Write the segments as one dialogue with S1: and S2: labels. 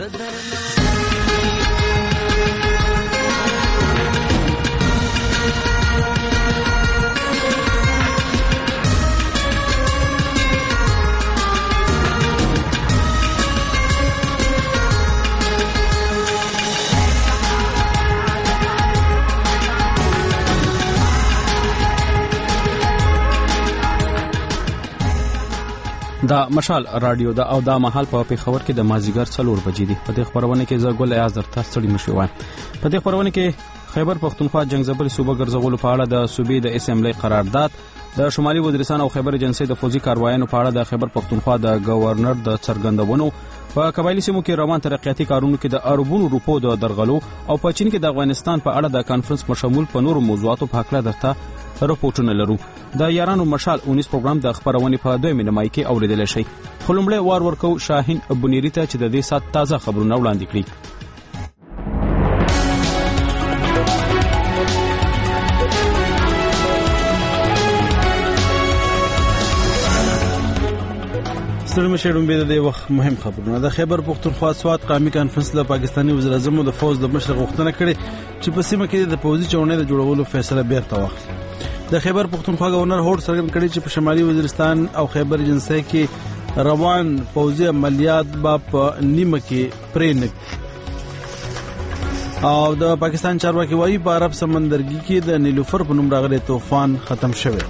S1: دا مشال رادیو دا او دا محل په پیښور کې د مازیګر 4 بجې دي. په دې خبرونه کې زه ګل ایاز درته ستړي مشو وایم. په دې خبرونه کې خیبر پختونخوا جنگزبل صوبه ګرځولو په اړه د صوبې د اسمبلی قرارداد، د شمالي وزیرستان او خیبر ایجنسی د فوزي کاروایانو په اړه د خیبر پختونخوا د گورنر د څرګندونو، په قبایلی سیمو کې روان ترقیاتي کارونو کې د اربونو روپو د درغلو او په چین کې د افغانستان په اړه د کانفرنس مشمول په نورو موضوعاتو په اړه درته رپورټونه لرو. د یارانو مشال 19 پروګرام د خبرونه په 2 مینه مای کې اوریدل شي. خلمړې وار ورکو شاهین ابونيری ته چې د دې سات تازه خبرونه وړاندې کړي. ستړي مشرون به د وخت مهم خبرونه. د خیبر پختونخوا سواد قومي کانفرنس د پاکستاني وزیر اعظم د فوز د مشرق غوښتنه کړې چې په سیمه کې د پوځي چونې د جوړولو فیصله بیرته واخلي. د خیبر پختونخوا گورنر هوډ څرګند کړی چې په شمالي وزیرستان او خیبر ایجنسی کې روان پوځي عملیات په نیمه کې پرې نه او د پاکستان چارواکي وايي په عرب سمندرګي کې د نیلوفر په نوم راغلي طوفان ختم شوی.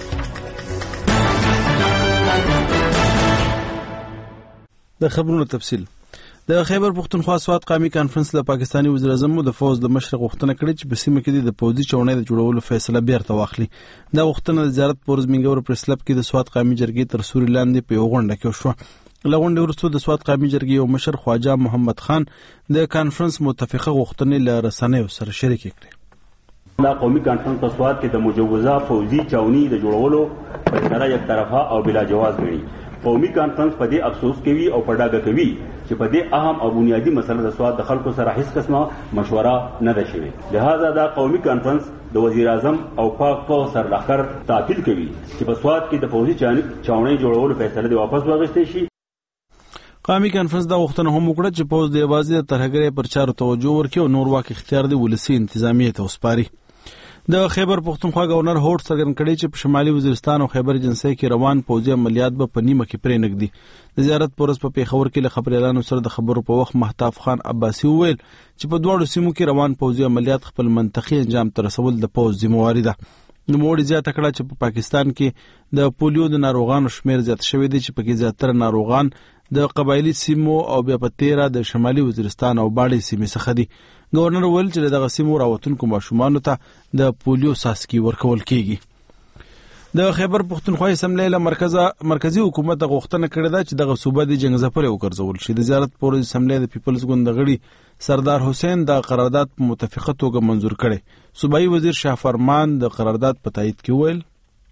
S1: د خبرونو تفصیل. د خیبر پختونخوا سواد قومي کانفرنس د پاکستاني وزیر اعظم د فوز د مشرق غوښتنه کړې چې په سیمه کې د پوځي چونې د جوړولو فیصله بیرته واخلي. دا غوښتنه د زیارت پورز منګور پریس کلب کې د سواد قومي جرګې تر سوري لاندې په یو غونډه کې وشوه. له غونډې وروسته د سواد قومي جرګې یو مشر خواجه محمد خان د کانفرنس متفقه غوښتنې له رسنیو سره شریک کړې.
S2: دا قومي کانفرنس په سواد کې د مجوزه پوځي چونې د جوړولو فیصله یک طرفه او بلا جواز ګڼي. قومي کانفرنس په دې افسوس کوي او په ډاګه کوي چې په دې اهم او بنیادی مسله د سواد د خلکو سره هیڅ قسمه مشوره نه ده شوې. لہذا دا قومي کانفرنس د وزیر اعظم او پاک پاو سرلخر تعطیل کوي چې په سواد کې د پوځي چونې جوړولو فیصله د واپس واغستې شي.
S1: قومي کانفرنس دا غوښتنه هم وکړه چې پوځ د یوازې د ترهګرۍ پر چارو توجه ورکړي او نور واک اختیار د ولسی انتظامیه ته وسپاري. د خیبر پختونخوا گورنر هوډ څرګند کړی چې په شمالي وزیرستان او خیبر ایجنسی کې روان پوځي عملیات به په نیمه کې پرې نږدي. د زیارت پورز په پیښور کې له خبريالانو سره د خبرو په وخت محتاف خان عباسی وویل چې په دواړو سیمو کې روان پوځي عملیات خپل منطقي انجام ته رسول د پوځ ذمہواری ده. نوموړي زیاته کړه چې په پاکستان کې د پولیو د ناروغانو شمیر زیات شوی دی چې پکې زیاتره ناروغان د قبایلی سیمو او بیا په تیرا د شمالي وزیرستان او باړې سیمې څخه دي. گورنر ویل چې دغه سیمو راوتونکو ماشومانو ته د پولیو ساسکی ورکول کیږي. د خیبر پختونخوا اسمبلی له مرکزی حکومت غوښتنه کړې ده چې دغه صوبه د جنگزپر وګرځول شي. د زیارت پورز اسمبلی د پیپلز ګوند غړي سردار حسین د قرارداد په متفقه توګه منظور کړي. صوبایي وزیر شاه فرمان د قرارداد په تایید کې ویل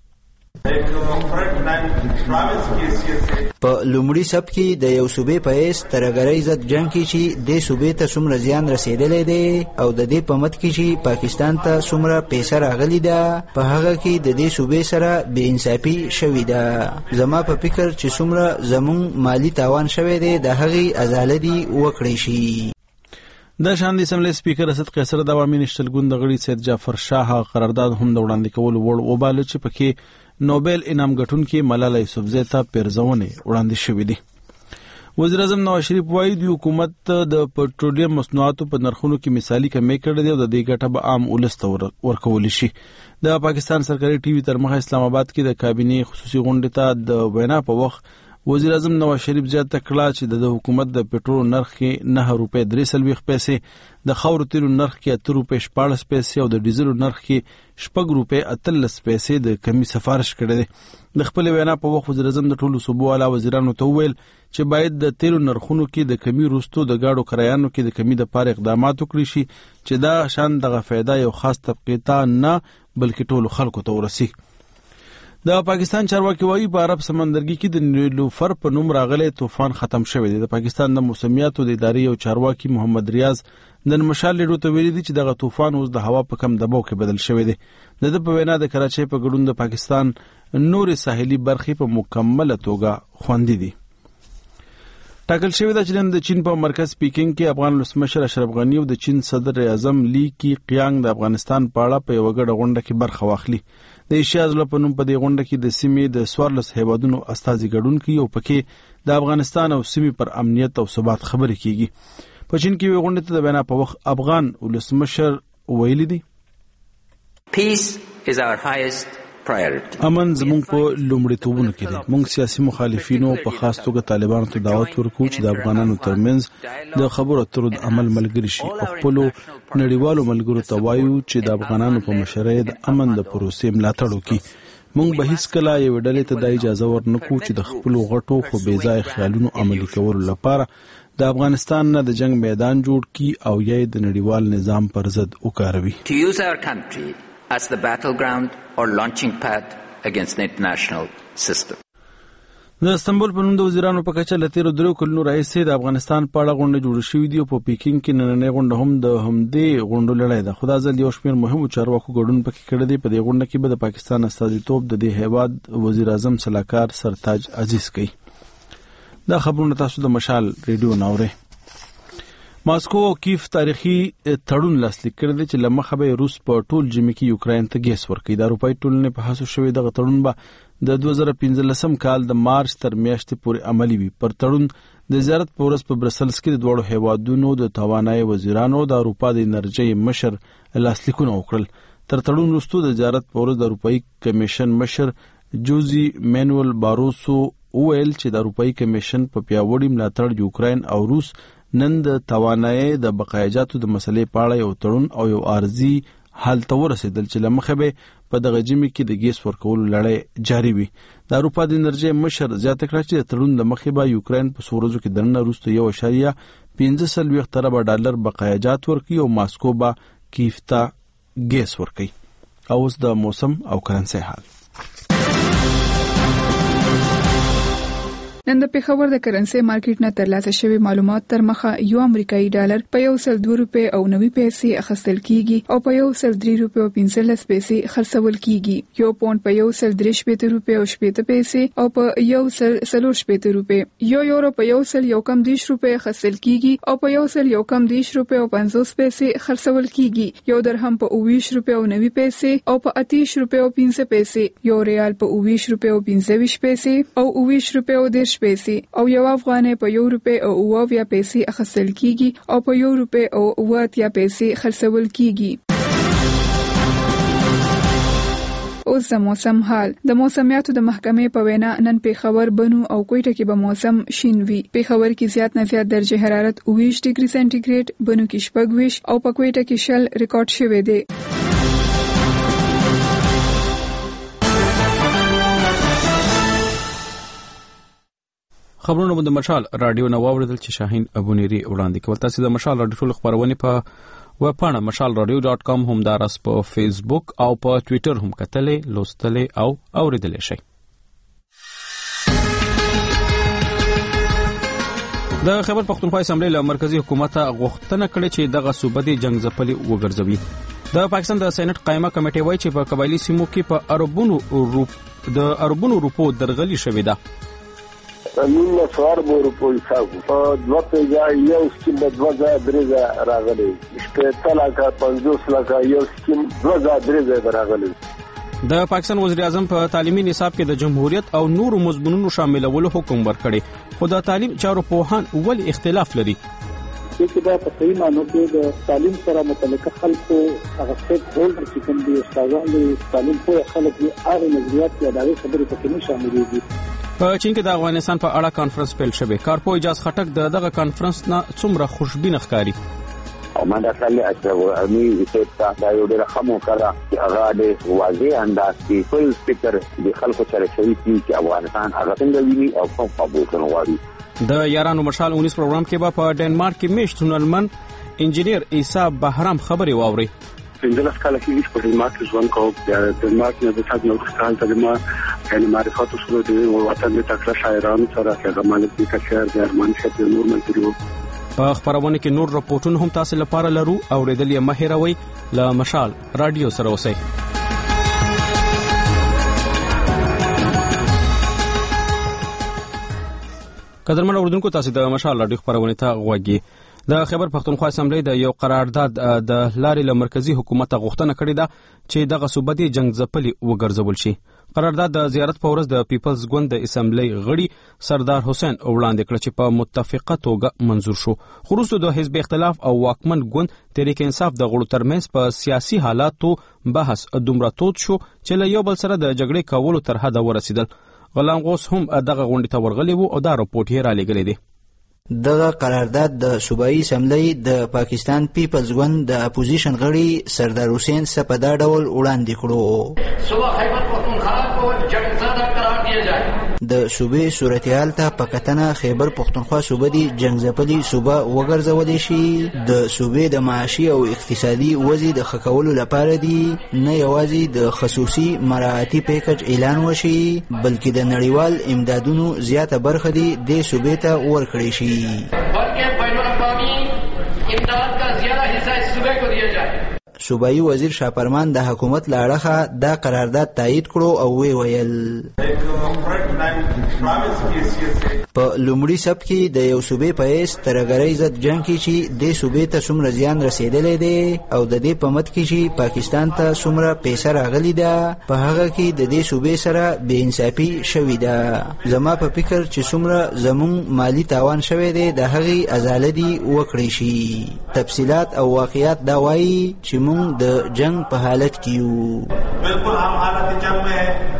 S3: په لومړي سب کې د یو صوبې په ایس ترګرۍ ضد جنگ کې چې د صوبې ته څومره زیان رسیدلی دی او د دې په مت کې چې پاکستان ته څومره پیسې راغلي ده په هغه کې د دې صوبې سره بې انصافي شوې ده. زما په فکر چې څومره زموږ مالی تاوان شوی دی د هغې ازاله دي وکړی شي.
S1: د شاندې اسمبلی سپیکر اسد قیصر د عوامي نشتل ګوند غړي سید جعفر شاه قرارداد هم د وړاندې کولو وړ وباله چې پکې نوبل انعام ګټونکي ملاله یوسفزۍ ته پیرزونې وړاندې شوې دي. وزیر اعظم نواز شریف وایي د حکومت د پټرولیم مصنوعاتو په نرخونو کې مثالي کمی کړې ده او د دې ګټه به عام ولس ته ورکول شي. د پاکستان سرکاري ټي وي تر مخه اسلام آباد کې د کابینې خصوصي غونډې ته د وینا په وخت وزیر اعظم نواز شریف زیاته کړه چې د حکومت د پټرول نرخ کې 9 روپۍ 3 پیسې، د خاورو تیلو نرخ کې 8 روپۍ 14 پیسې او د ډیزلو نرخ کې 6 روپۍ 13 پیسې د کمی سفارش کړی دی. د خپل وینا په وخت وزیر اعظم د ټولو صوبو اعلی وزیرانو ته وویل چې باید د تیلو نرخونو کې د کمی وروسته د گاډو کرایانو کې د کمی د پاره اقدامات وکړي شي چې دا شان دغه فایده یو خاص طبقه ته نه بلکې ټولو خلکو ته ورسي. د پاکستان چارواکي وايي په عرب سمندرګي کې د نیلوفر په نوم راغلي طوفان ختم شوی دی. د پاکستان د موسمیاتو د ادارې او چارواکي محمد ریاض د مشال لیدو ته ویلي دي چې دغه طوفان اوس د هوا په کم دباو کې بدل شوی دی. د په وینا د کراچۍ په ګډون د پاکستان نورې ساحلي برخې په مکمله توګه خوندي دي. ټاکل شوی د چین د چین په مرکز پیکینګ کې افغان ولسمشر اشرف غنی او د چین صدر اعظم لی کی قیانګ د افغانستان په اړه په یو غړ غونډه کې برخه واخلي. د ایشیا ځل په نوم په دې غونډه کې د سیمې د 14 هیوادونو استازي ګډون کوي او پکې د افغانستان او سیمې پر امنیت او ثبات خبرې کیږي. په چین کې غونډه ته د وینا په وخت افغان ولسمشر ویلي دي
S4: Peace is our highest priority.
S1: امن زموږ په لومړیتوبونو کې دی. موږ سیاسي مخالفینو په خاص توګه طالبانو ته دعوت ورکوو چې د افغانانو ترمنځ د خبرو اترو د عمل ملګری شي او خپل نړیوالو ملګرو ته وایو چې د افغانانو په مشرۍ د امن د پروسې ملاتړ وکړي. موږ به هیڅ کله یو ډلې ته د اجازه ورنکو چې د خپل غټو خو بې ځای خیالونو عملي کولو لپاره د افغانستان نه د جنگ میدان جوړ کی او یې د نړیوال نظام پر ضد وکاروي.
S4: To use our country as the battleground or launching pad against the international system.
S1: د استنبول په نوم د وزیرانو په کچه له تیرو 3 کلونو راهیسې د افغانستان په اړه غونډه جوړه شوې دي او په پیکینګ کې نننۍ غونډه هم د همدې غونډو لړۍ ده. خو دا ځل یو شمېر مهمو چارواکو ګډون پکې کړی دی. په دې غونډه کې به د پاکستان استازیتوب د دې هیواد وزیر اعظم سلاکار سرتاج عزیز کوي. دا خبرونه تاسو د مشال ریډیو ناوړه. ماسکو او کیف تاریخي تړون لاسلیک کړی دی چې لمخه به روس په ټول جمی کې یوکرين ته ګیس ورکړي. د اروپای ټولنې په هڅو شوی دغه تړون به د 2015 کال د مارچ تر میاشتې پورې عملی وي. پر تړون د زیارت په ورځ په برسلز کې د دوړو هیوادونو د توانایي وزیرانو د اروپا د انرژي مشر لاسلیکونه وکړل. تر تړون وروسته د زیارت په ورځ د اروپאי کمیشن مشر جوزي مانوئل باروسو وویل چې د اروپאי کمیشن په پیاوړي ملاتړ یوکرين او روس نن د توانایي د بقایجاتو د مسلې په اړه یو تړون او یو ارزي حل ته ورسېدل چې لمخه به په دغه جمی کې د ګیس ورکولو لړۍ جاری وي. د اروپا د انرژي مشر زیاته کړه چې د تړون لمخه به یوکرين په سورزو کې دننه روسته 1.15 ارب ډالر بقایجات ورکړي او ماسکو به کیف ته ګیس ورکړي. اوس د موسم او کرنسي حال.
S5: نن د پیښور د کرنسي مارکیټ نه ترلاسه شوی معلومات تر مخه یو امریکایي ډالر په 102 روپے او 90 پیسې اخیستل کیږي او په 103 روپے او 15 پیسې خرڅول کیږي. یو پاوند په 103 روپے او 70 پیسې او په 140 روپے. یو یورو په 110 روپے خرڅل کیږي او په 110 روپے او 50 پیسې خرڅول کیږي. یو درهم په 20 روپے او 90 پیسې او په 30 روپے او 15 پیسې. یو ریال په 20 روپے او 25 پیسې او 20 روپے او 10 پیسې او یو افغانۍ په 1 روپے او 20 پیسې اخیستل کیږي او په 1 روپے او 20 پیسې خرڅول کیږي. اوس د موسم حال. د موسمیاتو د محکمې په وینا نن پیښور بنو او کوټه کې به موسم شین وي. پیښور کې زیات نه زیات درجه حرارت 20 ډیګري سنټیګریډ، بنو کې 26 او په کوټه کې 0 ریکارډ شوی دی.
S6: خبرونه د مشال رادیو نو اوریدل چې شاهین ابونيري وړاندې کول. تاسو د مشال رادیو ټول خبرونه په ویب پاڼه mashalradio.com هم دارس په فیسبوک او په ټوئیټر هم کتلې، لوستلې او اوریدلې شئ. د خیبر پختونخوا اسمبلی له مرکزی حکومت غوښتنه کړې چې دغه صوبه د جنگ ځپلي وګرځوي. د پاکستان د سېنات قائمه کمیټه وایي چې په قبایلی سیمو کې په اربونو روپو درغلي شوې ده.
S7: نو څوار بورو په حساب په 2 پیجا یو سکیم د 2003 راغلی، شپږ لکه 50 لکه یو سکیم 2003 راغلی.
S6: د پاکستان وزیر اعظم په تعلیمي نصاب کې د جمهوریت او نورو مضمونونو شاملولو حکم ورکړي، خو د تعلیم چارو پوهان ولې اختلاف لري؟
S8: چې دا په صحیح معنی کې د تعلیم سره متعلق خلکو هغه څه هولډر چې کوم دي استادان دي تعلیم په خلک دي هغه نظریات یا دغه خبرې پکې نه شاملې دي.
S6: په چین کې د افغانستان په اړه کانفرنس پیل شوی. کارپو اجازه خټک دغه کانفرنس نه څومره خوشبین ښکاري.
S7: او ما دا خلک اچو امي چې دا یو ډېر خمو کړه چې هغه د واضح انداز کې فل فکر د خلکو سره شوی چې افغانستان هغه څنګه ویني او کوم قبول کړي.
S6: د یارانو مشال 19 پروګرام کې په ډنمارک کې میشت هنرمند انجینیر عیسی بهرام خبري واوري.
S9: پنځلس کاله کې په ډنمارک کې ژوند کوم. د ډنمارک نه د تاسو نو ښکال ته ما یعنی معرفت شروع دي او وطن د تکړه شاعرانو سره چې مالک دي کشر د ارمان شپ نور منځرو.
S6: په خبرونه کې نور راپورټونه هم تاسو لپاره لرو او ریډل یې مهیروي ل مشال رادیو سره اوسئ. قدرمن اوردونکو تاسو د مشال راډیو خبرونه ته غوږی د خیبر پختونخوا اسمبلی د یو قرارداد د لارې له مرکزی حکومت غوښتنه کړې ده چې دغه صوبدي جنگ ځپلي وګرځول شي. قرارداد د زیارت په ورځ د پیپلز ګوند د اسمبلی غړي سردار حسین وړاندې کړ چې په متفقه توګه منزور شو. خو د حزب اختلاف او واکمن ګوند تحریک انصاف د غړو ترمنځ په سیاسي حالاتو بحث دومره تود شو چې له یو بل سره د جګړې کولو تر حده ورسېدل. غلام غوث هم دغه غونډې ته ورغلی وو او دا راپورټ یې را لېږلی دی.
S3: دغه قرارداد د صوبایي اسمبلی د پاکستان پیپلز ګوند د اپوزیشن غړي سردار حسین څخه په دا ډول وړاندې کړو.
S10: صوبه خیبر پختونخوا کو جنگ زده قرار دیا جائے.
S3: د صوبې صورتحال ته په کتنه خیبر پختونخوا صوبه دی جنگ ځپلي صوبه وګرځولې شي. د صوبې د معاشي او اقتصادي وضع د ښه کولو لپاره دی نه یوازې د خصوصي مراعاتي پیکج اعلان وشي بلکې د نړیوال امدادونو زیاته برخه دی د صوبې ته ورکړی شي.
S10: بلکہ بین الاقوامی امداد کا زیادہ حصہ اس صوبے کو دیا جائے.
S3: صوبایي وزیر شاپرمان د حکومت له اړخه دا قرارداد تایید کړو او ویل په لومړي سب کې د یو صوبې په حیث ترهګرۍ ضد جنګ کې چې د صوبې ته څومره زیان رسېدلی دی او د دې په مد کې چې پاکستان ته څومره پیسه راغلې ده په هغه کې د دې صوبې سره بې انصافي شوې ده. زما په فکر چې څومره زموږ مالي تاوان شوی دی د هغې ازاله دي وکړی شي. تفصیلات او واقعیات دا وایي چې موږ د جنگ په حالت کې یو.
S11: بالکل هم حالت جنگ میں ہے.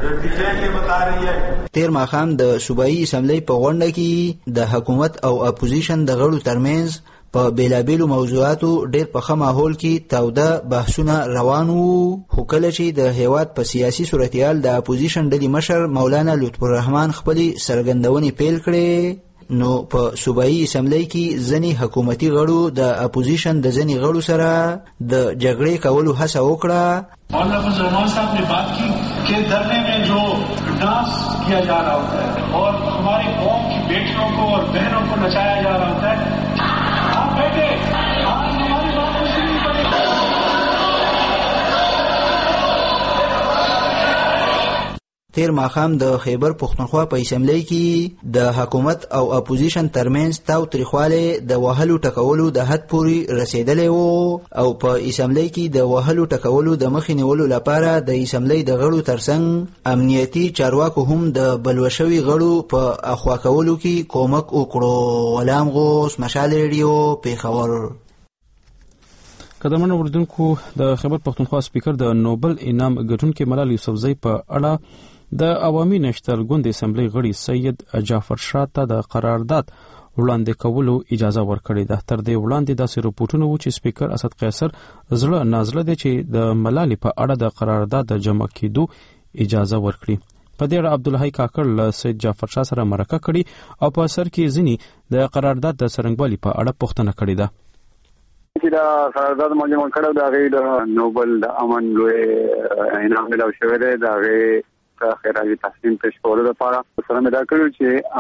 S3: تیر ماښام د صوبایي اسمبلی په غونډه کې د حکومت او اپوزیشن د غړو ترمنځ په بیلابیلو موضوعاتو ډېر په ښه ماحول کې تاوده بحثونه روان وو. خو کله چې د هیواد په سیاسي صورتحال د اپوزیشن ډلې مشر مولانا لطف الرحمن خپلې څرګندونې پیل کړې نو په صوبایي اسمبلی کې ځینې حکومتي غړو د اپوزیشن د ځینې غړو سره د جګړې کولو هڅه وکړه.
S11: مولانا فضل الرحمان صاحب نے بات کی کہ دھرنے میں جو ڈانس کیا جا رہا ہوتا ہے اور ہماری قوم کی بیٹیوں کو اور بہنوں کو نچایا جا رہا ہوتا ہے. آپ بیٹھے آج ہماری بات کو سننی پڑے گی.
S3: تیر ماښام د خیبر پختونخوا په اسمبلی کې د حکومت او اپوزیشن ترمنځ تاو تریخوالی د وهلو ټکولو د حد پورې رسیدلی وو او په اسمبلی کې د وهلو ټکولو د مخې نیولو لپاره د اسمبلی د غړو ترڅنګ امنیتي چارواکو هم د بلوه شوي غړو په اخوا کولو کې کومک وکړو. غلام غوث، مشال ریډیو، پیښور.
S6: قدرمن اوردونکو د خیبر پختونخوا سپیکر د نوبل انعام ګټونکي ملال یوسفزۍ په اړه د عوامي نشتر ګوند اسمبلی غړي سید جعفر شاه ته د قرارداد وړاندې کولو اجازه ورکړې ده. تر دې وړاندې داسې رپورټونه وو چې سپیکر اسد قیصر زړه نازله دی چې د ملالۍ په اړه د قرارداد د جمع کېدو اجازه ورکړي. په دې اړه عبدالحی کاکړ له سید جعفر شاه سره مرکه کړي او په سر کې ځینې د قرارداد د څرنګوالي په اړه پوښتنه کړې ده.
S9: چې دا قرارداد مجمع کړو د هغې د نوبل د امن لوی انعام ملاو شوی دی. د هغې خیرالي تحسین پیش کولو لپاره سره مې دا کړو چې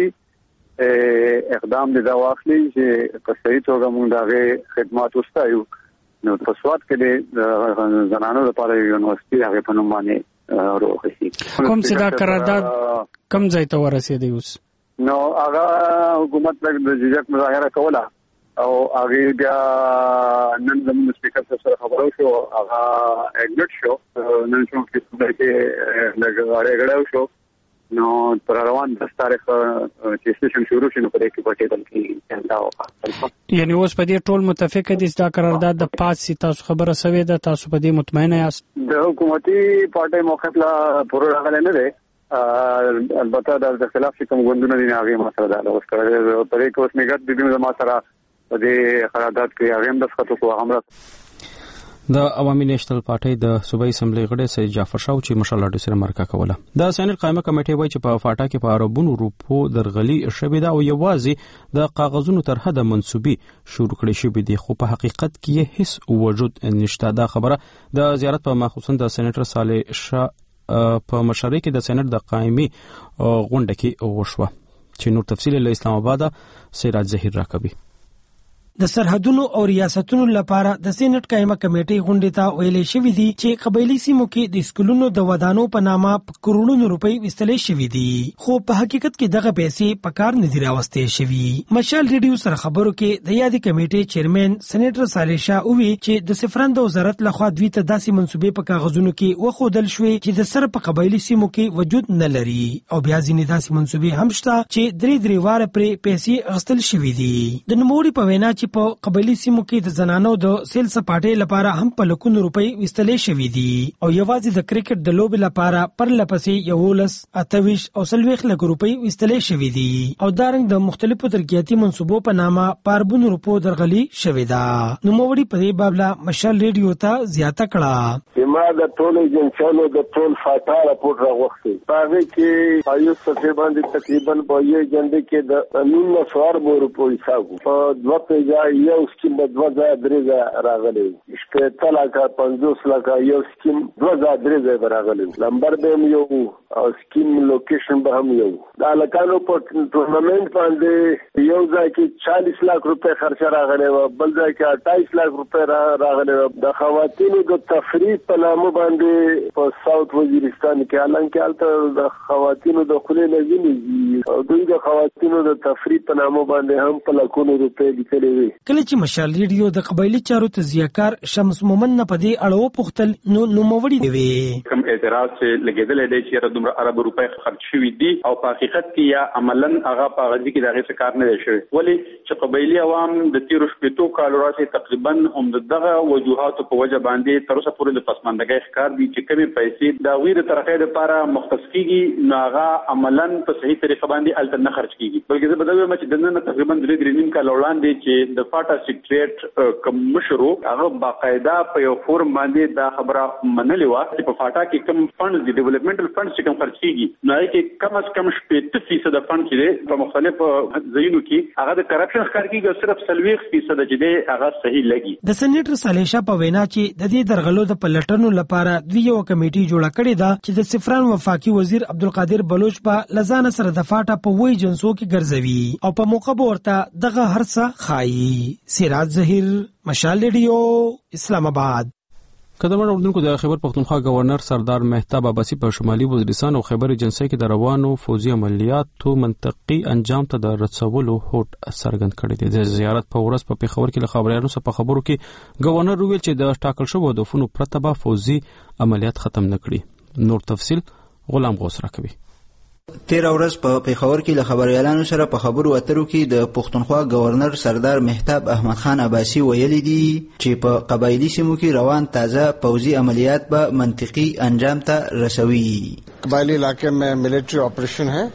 S9: عملي اقدام دې دا واخلي چې په صحیح توګه موږ د هغې خدمات وستایو. نو په سوات کې د زنانو لپاره یونیورسټي هغې په نوم باندې راوخیستي.
S12: کوم چې دا قرارداد کوم ځای ته ورسېدی اوس؟
S9: نو هغه حکومت د ججک مظاهره کوله او هغه بیا نن زموږ سپیکر سره خبرو شو، هغه اګزټ شو. نن شو چې لګړې شو نو پر روان 10 تاریخ چې سیشن شروع شنو په دې کې پټېدل کې څنګه وکړه.
S12: یعنی اوس په دې ټول متفق دي چې دا قرارداد د پاتې تاسو خبره سوي ده، تاسو په دې مطمئن یاست؟
S9: د حکومتي پارټي موقف لا پوره راغلی نه دی. البته د خلاف کوم غوندونه دي هغه مسله ده. اوس کړه په دې کې اوس میګت د دې زما سره په دې قرارداد کې هغه هم د خطو کو همرا.
S6: د عوامي نېشنل پارټي د صوبایي اسمبلی غړي سید جعفر شاه چې مشال راډیو سره مرکه کوله. د سینټ قائمه کمیټې وایي چې په فاټا کې په اربونو روپو درغلي شوې ده او یوازې د کاغذونو تر حده منسوبي شروع کړي شوې دي، خو په حقیقت کې هیڅ وجود نشته. دا خبره د زیارت په مخصوصا د سېنیټر صالح شاه په مشرۍ کې د سېنټ د قائمي غونډه کې وشوه چې نور تفصیل له اسلام آباد سراج ظهیر راکوي.
S13: د سرحدونو او ریاستونو لپاره د سېنات قائمه کمیټې غونډې ته ویلې شوې دي چې قبایلی سیمو کې د سکولونو د ودانو په نامه کروڑونو روپۍ وستلې شوې دي، خو په حقیقت کې دغه پیسې په کار نه دي راوستې شوې. مشال ریډیو سره خبرو کې د یادې کمیټې چیرمن سېنیټر صالح شاه وویل چې د سفران د وزارت لخوا دوی ته داسې منصوبې په کاغذونو کې وښودل شوې چې د سر په قبایلی سیمو کې وجود نه لري، او بیا ځینې داسې منصوبې هم شته چې درې واره پرې پیسې اخیستل شوې دي. د نوموړي په وینا چې په قبایلی سیمو کې د زنانو د سیل سپاټې لپاره هم په لکونو روپۍ وستلې شوې دي، او یوازې د کرکټ د لوبې لپاره پرلپسې 11 28 او 40 لک روپۍ وستلې شوې دي، او دارنګ د مختلفو ترقیاتي منصوبو په نامه پاربونو روپو درغلي شوې ده. نوموړي په دې باب له مشال ریډیو ته زیاته کړه.
S14: ما د ټول ایجنسیانو د ټول فاټا راپورټ راغوښتي، هغه کې ایو صفحه باندې تقریبا په یوه جنډه کې د 1900 روپو حساب په دوه پیجا یو سکیم د 2003 راغلی، شپږ لک 50 لک یو سکیم 2003 راغلی، نمبر به یو او سکیم لوکیشن به هم یو. د الکانو په ټورنمنت باندې یو ځای کې 40 لک روپے خرچه راغلی و، بل ځای کې 28 لک روپے راغلی و. د خواتینو د تفریح په نامه باندې په ساوث وزیرستان کې حالانکه هلته د خواتینو د خولې نه ویني، او دوی د خواتینو د تفریح په نامه باندې هم په لکونو روپے لیکلي وي.
S13: کله چې مشال ریډیو د قبایلی چارو تجزیه‌کار شمس مومن نه په دې اړه وپوښتل نو نوموړي وی
S15: کوم اعتراض چې لګیدل دی چې دومره عرب روپے خرج شوي دي او په حقیقت کې یا عملاً هغه په غزي کې دغه څه کار نه دی شوی، ولی چې قبایلی عوام د تیرو شپږو کالو راځي تقریبا هم دغه وجوهات په وجه باندې تر اوسه پورې د پسماندګۍ ښکار دي چې کمی پیسې د غویر ترقې لپاره مختص کیږي نو هغه عملاً په صحیح طریقه باندې الته نه خرج کیږي، بلکې زه بدوي چې دنه تقریبا 3.5 کال وړاندې چې د فاټا سیکریټ کوم مشرو هغه باقاعده په یو فورم باندې دا خبره منلې و چې په فاټا کې کوم فند دي ډیولپمنټل فند چې کوم خرج کیږي نو هغه کې کم از کم 70% د فند چې په مختلفو ځایونو کې هغه د کرپشن ښکار کیږي او صرف 40% چې دی هغه صحیح لګي.
S13: د سېنیټر صالح شاه په وینا چې د دې درغلو د پلټنو لپاره دوی یو کمیټي جوړه کړې ده چې د سفران وفاقي وزیر عبدالقادر بلوچ په لزان سره د فاټا په وای جنسو کې ګرځوي او په موقع ورته دغه هرڅه خایي. سراج ظهیر، مشال ریډیو، اسلام آباد.
S6: قدرمن اوردونکو د خیبر پختونخوا گورنر سردار مهتاب عباسی په شمالي وزیرستان او خیبر ایجنسی کې د روانو فوزي عملیاتو منطقي انجام ته د رسولو هوډ څرګند کړی دی. د زیارت په ورځ په پیښور کې له خبريالانو سره په خبرو کې گورنر وویل چې د ټاکل شوو هدفونو پرته به فوزي عملیات ختم نکړي. نور تفصيل غلام غوث راکوي.
S3: تیر ورځ په پیښور کې له خبريالانو سره په خبرو اترو کې د پښتونخوا گورنر سردار مهتاب احمد خان عباسی ویلي دي چې په قبایلی سیمو کې روان تازه پوځي عملیات به منطقي انجام ته رسوي.
S16: قبایلی علاقے میں ملٹری آپریشن ہے،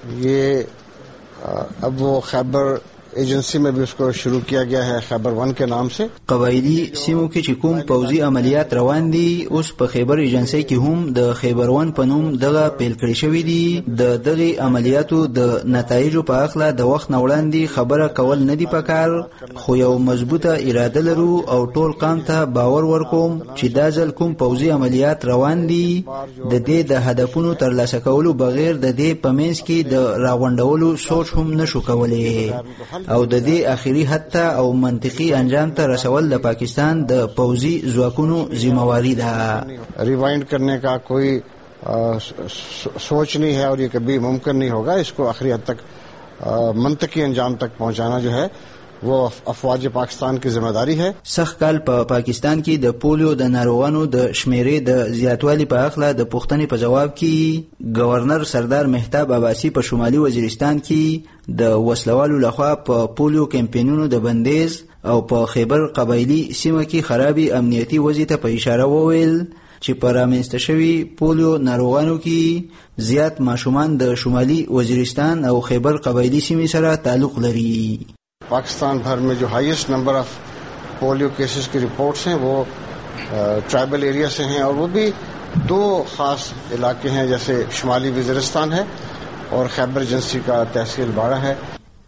S16: یہ اب وہ خیبر ایجنسی میں بھی اس کو شروع کیا گیا ہے خیبر 1 کے نام سے.
S3: قبایلی سیمو کې چې کوم پوځي عملیات روان دي اوس په خیبر ایجنسی کې هم د خیبر 1 په نوم دغه پیل کړی شوی دي. د دغه عملیاتو د نتایجو په اړه د وخت نه وړاندې خبره کول نه دی پکار، خو یو مضبوطه اراده لرو او ټول قوم ته باور ورکوم چې دا ځل کوم پوځي عملیات روان دي د دې د هدفونو ترلاسه کولو بغیر د دې په منځ کې د راغونډولو سوچ هم نشو کولای او د دې اخیری حتی او منطقي انجام ته رسول د پاکستان د پوځي ځواکونو ذمہواری ده.
S16: ریوائنڈ کرنے کا کوئی سوچ نہیں ہے اور یہ کبھی ممکن نہیں ہوگا. اس کو آخری حد تک منطقی انجام تک پہنچانا جو ہے وہ افواج پاکستان کی ذمہ داری ہے.
S3: سخت کال په پاکستان کې د پولیو د ناروغانو د شمیرې د زیاتوالي په اړه د پوښتنې په جواب کې گورنر سردار مهتاب عباسی په شمالي وزیرستان کې د وسلوالو لخوا په پولیو کمپینونو د بندیز او په خیبر قبایلی سیمه کې خرابي امنیتي وضعیت په اشاره وویل چې په رامنځته شوي پولیو ناروغانو کې زیات ماشومان د شمالي وزیرستان او خیبر قبایلی سیمې سره تعلق لري.
S16: پاکستان بھر میں جو ہائیسٹ نمبر آف پولیو کیسز کی رپورٹس ہیں وہ ٹرائبل ایریا سے ہیں اور وہ بھی 2 خاص علاقے ہیں جیسے شمالی وزیرستان ہے اور خیبر ایجنسی کا تحصیل باڑہ ہے.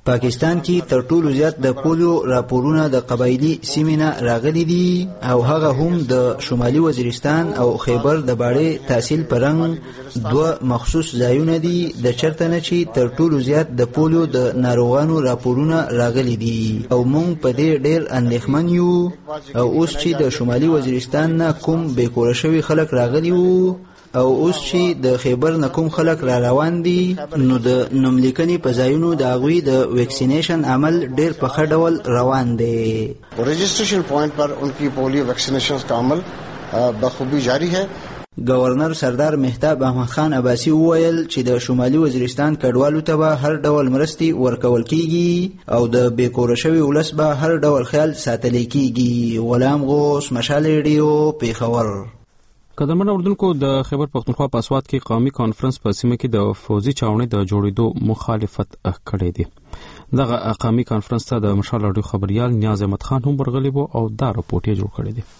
S3: پاکستان کې تر ټولو زیات د پولیو راپورونه د قبایلی سیمې نه راغلي دي او هغه هم د شمالي وزیرستان او خیبر د باړې تحصیل پرنګ دوه مخصوص ځایونه دي د چرته نه چې تر ټولو زیات د پولیو د ناروغانو راپورونه راغلي دي او موږ په دې ډېر اندېښمن یو او اوس چې د شمالي وزیرستان نه کوم بیکوره شوي خلک راغلي وو او اوس چې د خیبر نه کوم خلک را روان دي نو د نوملیکنې په ځایونو د هغوی د ویکسینیشن عمل ډېر په ښه ډول روان دی.
S16: رجسټریشن پوائنٹ پر ان کی پولیو ویکسینیشن کا عمل بخوبی جاری ہے.
S3: گورنر سردار مهتاب احمد خان عباسی وویل چې د شمالي وزیرستان کډوالو ته به هر ډول مرستې ورکول کیږي او د بیکوره شوي ولس به هر ډول خیال ساتلی کیږي. غلام غوث، مشال ریډیو، پیښور.
S6: قدرمن اردوونکو د خیبر پختونخوا په اسوات کې قومي کانفرنس په سیمه کې د فوزي چاونې د جوړېدو مخالفت کړی دی. دغه قومي کانفرنس ته د مشال راډیو خبريال نیاز احمد خان هم ورغلی وو او دا راپورټ یې جوړ کړی دی.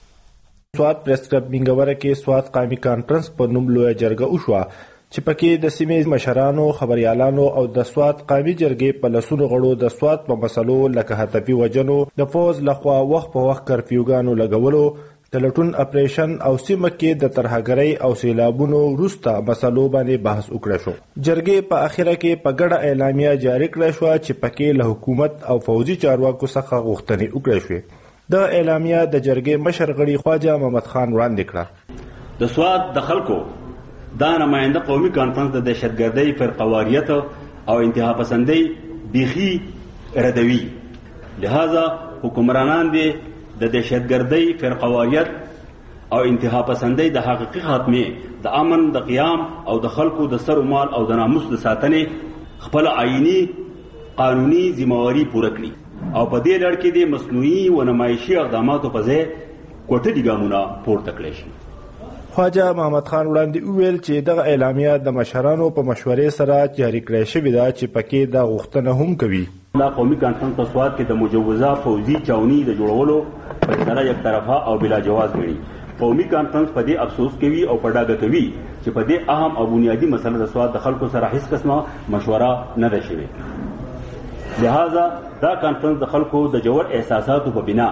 S17: سوات پریس کلب منګوره کې سوات قومي کانفرنس په نوم لویه جرګه وشوه چې پکې د سیمې مشرانو، خبريالانو او د سوات قومي جرګې په لسونو غړو د سوات په مسلو لکه هدفي وجنو، د فوز لخوا وخت په وخت کرفیوګانو لګولو، د لټون اپریشن او سیمه کې د ترهګرۍ او سیلابونو وروسته مسلو باندې بحث وکړل شو. جرګې په اخره کې په ګډه اعلامیه جاری کړه شو چې پکې له حکومت او فوزي چارواکو څخه غوښتنې وکړل شوې. د اعلامیه د جرګې مشر غړي خواجه محمد خان وړاندې کړه.
S2: د سوات د خلکو دا نماینده قومي کانفرنس د دهشتګردۍ، فرقواریت او انتها پسندۍ بیخي ردوي. لہذا حکمرانان دي د دهشتګردۍ، فرقواریت او انتها پسندۍ د حقیقي خاتمه، د امن، د قیام او د خلکو د سر و مال او د ناموس د ساتنې خپل عیني قانوني ذمہواری پوره کړي او په دې لړ کې د مصنوعي و نمایشي اقداماتو په ځای کوټلي ګامونه پورته کړي شي.
S17: خواجه محمد خان وړاندې وویل چې دغه اعلامیه د مشرانو په مشورې سره جاری کړې شوې ده چې پکې دا غوښتنه هم کوي.
S2: دا قومي کانفرنس په سوات کې د مجوزه فوزي چاوني د جوړولو فیصله یک طرفه او بلا جواز غني. قومي کانفرنس په دې افسوس کوي او په ډاګه کوي چې په دې اهم او بنیادی مسله د سوات د خلکو سره هیڅ قسمه مشوره نه ده شوې. لہذا دا کانفرنس د خلکو د جوړ احساساتو په بنا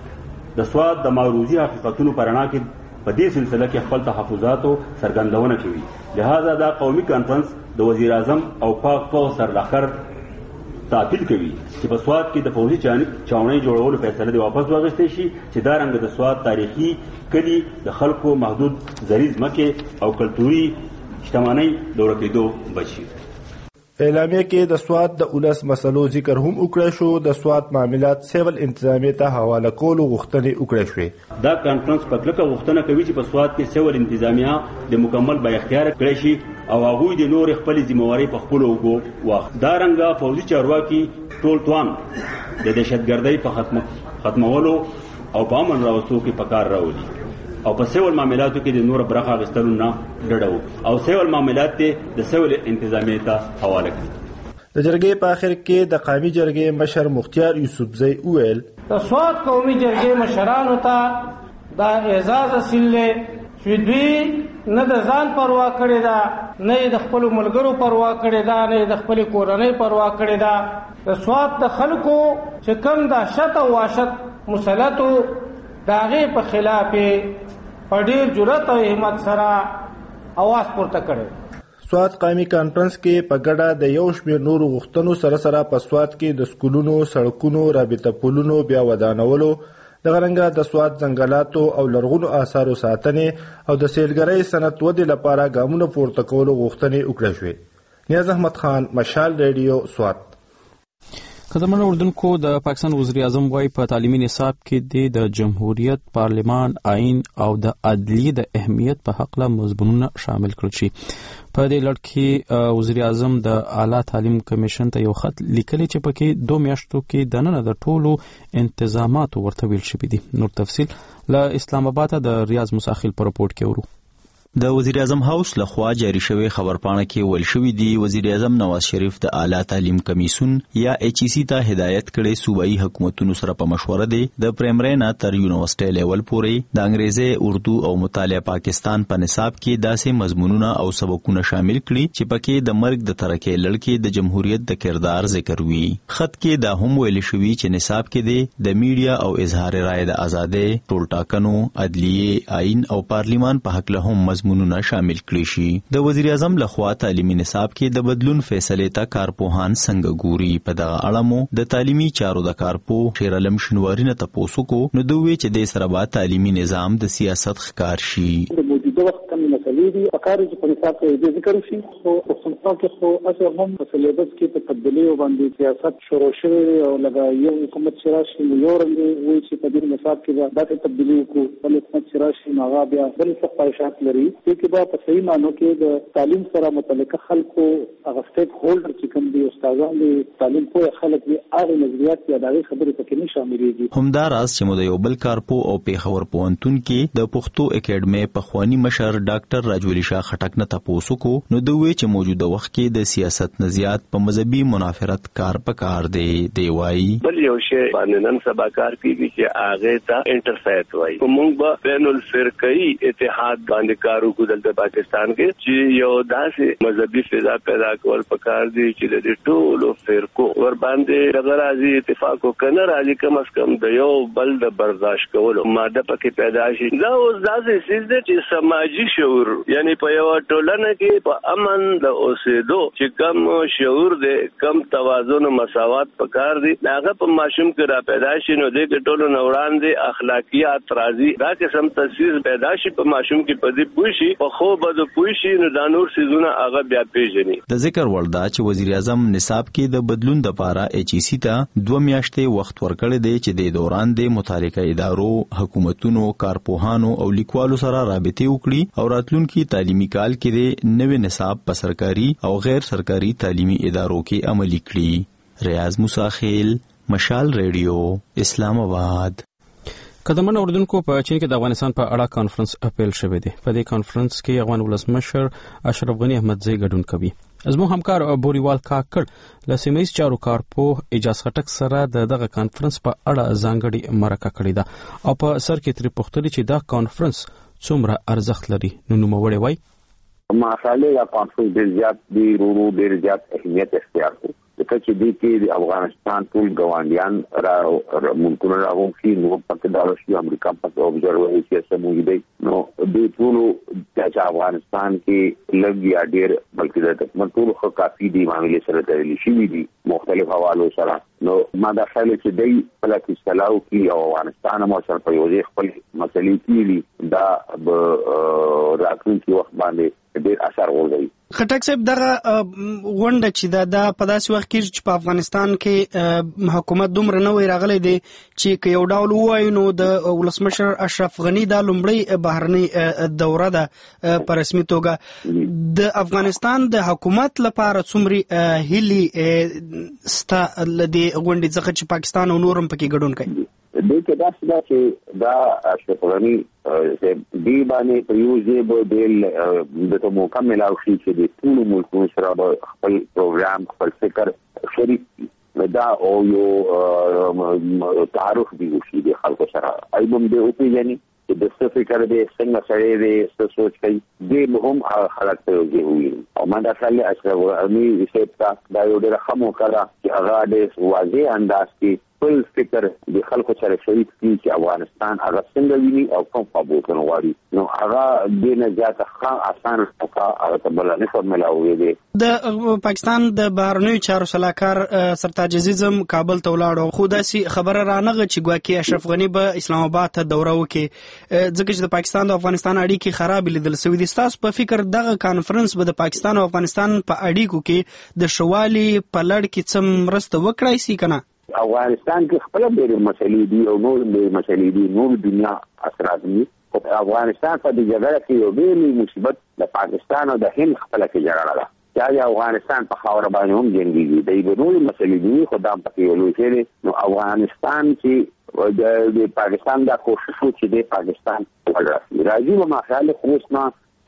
S2: د سوات د معروضي حقیقتونو په رڼا کې په دې سلسله کې خپل تحفظاتو څرګندونه کوي. لہذا دا قومي کانفرنس د وزیر اعظم او پاک فوج سرلښکر تعطیل کوي چې په سوات کې د فوزي چاونۍ جوړولو فیصله د واپس واخیستل شي چې دا رنګ د سوات تاریخي کلي د خلکو محدود زرعي ځمکې او کلتوري شتمنۍ د ورکېدو بچ شي.
S17: اعلامیه کې د سوات د اولس مسلو ذکر هم وکړی شو. د سوات معاملات سیول انتظامیه ته حواله کولو غوښتنې وکړی شوې.
S2: دا کانفرنس په کلکه غوښتنه کوي چې په سوات کې سیول انتظامیه د مکمل با اختیار کړی شي او هغوی د نور خپل ذمہواری په خپل اوګو واخلي. دا رنګه فوزي چارواکي ټول توان د دهشتګردۍ په ختمولو او په امن راوستلو کې په کار راولي او په سیول معاملاتو کې د نور برخه اخیستلو نه ډډه او سیول معاملات ته د سیول انتظامیه ته حواله کړي.
S17: د جرګې په اخر کې د قومي جرګې مشر مختار یوسفزئی وویل
S18: د سوات قومي جرګې مشرانو ته دا اعزاز حاصل دی چې دوی نه د ځان پروا کړې ده، نه د خپل ملګرو پروا کړې ده، نه د خپل کورنۍ پروا کړې ده. د سوات د خلکو چې کوم دا شت او واشت مسلطو د هغې په خلاف په ډېر جرأت او همت سره اواز پورته کړی.
S17: سوات قومي کانفرنس کې په ګډه د یو شمېر نورو غوښتنو سره سره په سوات کې د سکولونو، سړکونو، رابطه پلونو بیا ودانولو، دغه رنګه د سوات ځنګلاتو او لرغونو آثارو ساتنې او د سیلګرۍ صنعت ودې لپاره ګامونه پورته کولو غوښتنې وکړل شوې. نیاز احمد خان، مشال ریډیو، سوات.
S6: قدرمن اردوونکو، د پاکستان وزیر اعظم وايي په تعلیمي نصاب کې د جمهوریت، پارلمان، آئین او د عدلیې د اهمیت په حق له مضمونونه شامل کړل شي. په دې لړ کې وزیر اعظم د اعلی تعلیم کمیشن ته یو خط لیکلی چې پکې 2 میاشتو کې دننه د ټولو انتظاماتو ورته ویل شوي دي. نور تفصیل له اسلام آباد د ریاض مساخیل په رپورټ کې ورو.
S19: د وزیر اعظم هاوس لخوا جاری شوی خبرپاڼه کې ویل شوی دی وزیر اعظم نواز شریف د اعلی تعلیم کمیسیون یا ایچ ای سی ته هدایت کړي صوبایي حکومتونو سره په مشوره دی د پرایمری نه تر یونیورسيټي لیول پورې د انګریزي اردو او مطالعه پاکستان په نصاب کې داسې مضمونونه او سبقونه شامل کړي چې پکې د مرګ د ترکې لړکې د جمهوریت د کردار ذکر وي. خط کې دا هم ویل شوی چې نصاب کې د میډیا او اظهار رائے د ازادۍ ټول ټاکنو عدلیه آئین او پارلیمان په حق له هم مضمونونه شامل کړي شي. د وزیر اعظم لخوا تعلیمي نصاب کې د بدلون فیصله ته کارپوهان څنګه ګوري په دغه اړه مو د تعلیمي چارو د کارپوه شیر علم شنواری نه تاسو کو نو دوی چې د سره با تعلیمي نظام د سیاست ښکار شي.
S8: د موجوده وخت کم مسلې دي اکار چې په نصاب کې ذکر شي او څنګه کې خو اصل هم په سلیبس کې په تبدیلی باندې سیاست شروع شوی او لګا یو حکومت شراشي یو رنګ وایي چې په دې نصاب کې دا تبدیلی کو بل حکومت شراشي ناغا بیا بل څه خواهشات لري چې با په صحیح معنی کې د تعلیم سره متعلق خلکو هغه سټیک هولډر چې کوم دي استادان دي تعلیم په خلک دي هغه نظریات یا دغه خبرې پکې نه شاملېږي.
S19: همدا راز چې مو د یو بل کارپو او پیښور پوهنتون کې د پښتو اکیډمي په خوانی مشر ډاکټر راجولی شاه خټک نه تاسو کو نو دوی چې موجوده وخت کې د سیاست نزيات په مذهبي منافرت کار پکار دی وایي
S20: بل یو شی باندې نن سبا کار کوي چې هغه ته انټرفیت وایي موږ به بین الفرقی اتحاد باندې کارو کو د پاکستان کې چې یو داسې مذهبي فضا پیدا کول پکار دی چې د ټولو فرقو ور باندې اگر راځي اتفاق وکنه راځي کم از کم د یو بل د برداشت کولو ماده پکې پیدا شي. دا اوس داسې سیز دی چې سماجی شعور یعنی په یو ټولنه کې په امن د اوسېدو چې کم شعور دی کم توازن او مساوات پکار دی هغه په ماشوم کې را پیدا شي نو د ټولو نوران دی اخلاقیات راځي دا قسم تصویر پیدا شي په ماشوم کې په دې پوښي په خو بده پوښي نو د نور سيزونه هغه بیا پیژني.
S19: د ذکر ولدا چې وزیر اعظم نصاب کې د بدلون د لپاره ایچ ای سی ته 2 میاشتې وخت ورکړی دی چې د دوران د متحرکه ادارو حکومتونو کارپوهانو او لیکوالو سره رابطه وکړي او راتلونکي تعلیمي کال کې د نوې نصاب په سرکاري او غیر سرکاري تعلیمي ادارو کې عملي کړي. ریاض موسی خیل مشال ریډیو اسلام آباد.
S6: قدمن اردوونکو په چین کې د افغانستان په اړه کانفرنس اپیل شوی دی. په دې کانفرنس کې افغان ولسمشر اشرف غنی احمدزی ګډون کوي. زموږ همکار بوریوال کاکړ له سیمه‌یز چارو کارپوه اجاز خټک سره دغه کانفرنس په اړه ځانګړي مرکه کړې ده او په سر کې تری پوښتنه چې دا کانفرنس څومره ارزښت لري نو نوموړی وایي
S7: ماشاءالله دا کانفرنس ډېر زیات دی ډېر زیات اهمیت اختیار کړ چې دې کې د افغانستان ټول ګاونډیان را ملکونه راغون چې نو پکې دا راشي امریکا په اوبزرور چې سموږي دی نو د ټول چې افغانستان کې لږ یا ډېر بلکې د ټول خو کافي دي معاملې سره تړلي شي دي مختلف حوالو سره نو ما دا خیال چې دی په لکه سلاو کې او افغانستان مو سره په یو ځای خپل مسلې کې دا راتلونکي وخت باندې ډېر اثر ورغی.
S12: خټک صاحب دغه غونډه چې دا په داسې وخت کې چې په افغانستان کې حکومت دومره نه وی راغلی دی چې یو ډول وایي نو د ولسمشر اشرف غنی دا لومړی بهرنۍ دوره ده په رسمي توګه د افغانستان د حکومت لپاره څومره هیلي ستا لدی غونډې څخه چې پاکستان او نورم پکې ګډون کوي.
S7: دغه داسې دا چې دا اشرف غنی دی باندې په یو ځای به د موقع ملاو شي چې د ټول ملکونو سره خپل پروګرام خپل فکر شریک دا او یو تعارف دی وشي د خلکو سره ایبم دی او پیژني چې د څه فکر دی څنګه سره دی څه سوچ کوي د هم خلک ته وي او ما دا خلک اشرف غنی چې دا یو ډېر ښه موقع ده چې هغه د واضح انداز کې خپل فکر د خلکو سره شریک کړي چې افغانستان هغه څنګه ویني او کوم قبول غواړي نو هغه د نه زیاته ښه اسان هغه ته بل نه فورمولاوي دي.
S12: د پاکستان د بهرنیو چارو سلاکار سرتاج عزیزم کابل ته ولاړو خو داسې خبره رانغه چې ګواکې اشرف غنی به اسلام آباد ته دوره وکړي ځکه چې د پاکستان او افغانستان اړیکې خراب لیدل شوې دي. تاسو په فکر دغه کانفرنس به د پاکستان او افغانستان په اړیکو کې د شوالي په لړ کې څه مرسته وکړای شي کنه؟
S7: افغانستان کې خپل ډېر مسلې دي او نور ډېر مسلې دي نور دنیا اثرات دي او افغانستان په دې جګړه کې یو ډېر مصیبت د پاکستان او د هند خپل کې جګړه ده چې افغانستان په خاور باندې هم جنگيږي د نور مسلې دي خو دا په یو لوی شری نو افغانستان چې د پاکستان د کوشش چې د پاکستان راځي ما خیال خو اسما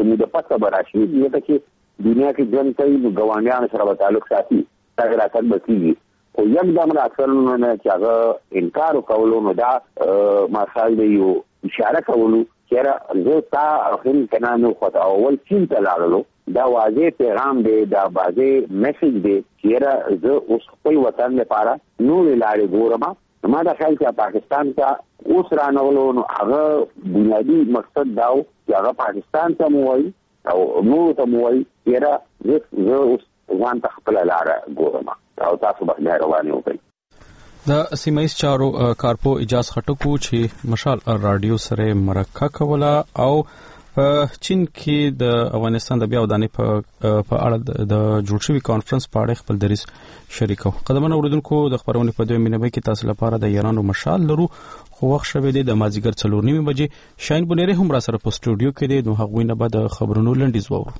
S7: موږ پته براشي دغه کې دنیا کې ژوند کوي نو ګاونډیان سره تعلق ساتي څنګه راځي بچي خو یکدم راځلونه نه چې هغه انکار وکولو نو دا مثال دی یو اشاره کولو چې زه تا اخر کنا نو خو اول چین ته لاړو دا واضح پیغام دی دا واضح میسج دی چې زه اوس خپل وطن لپاره نور لارې ګورم ما دا خیال چې پاکستان ته اوس رانغلو نو هغه بنیادی مقصد داو چې هغه پاکستان ته موي او نور ته موي چې زه اوس ځان ته خپل لارې ګورم او تاسو به نه روانه وکړئ
S6: د سیمایي چارو کارپو اجازه خټکو چې مشال رادیو سره مرکه کوله او چین کې د افغانستان د بیا ودانې په اړه د جوړ شوی کانفرنس په اړه خپل دریس شریکو. قدمونه اوریدونکو د خبرونه په 2 مینه کې تاسو لپاره د ایران مشال لرو خو وخت شوه د مازیګر 4:30 بجې شاین بنيري هم را سره په سټوډیو کې دی. نو هغوی نه بعد خبرونو لنډیز وورو.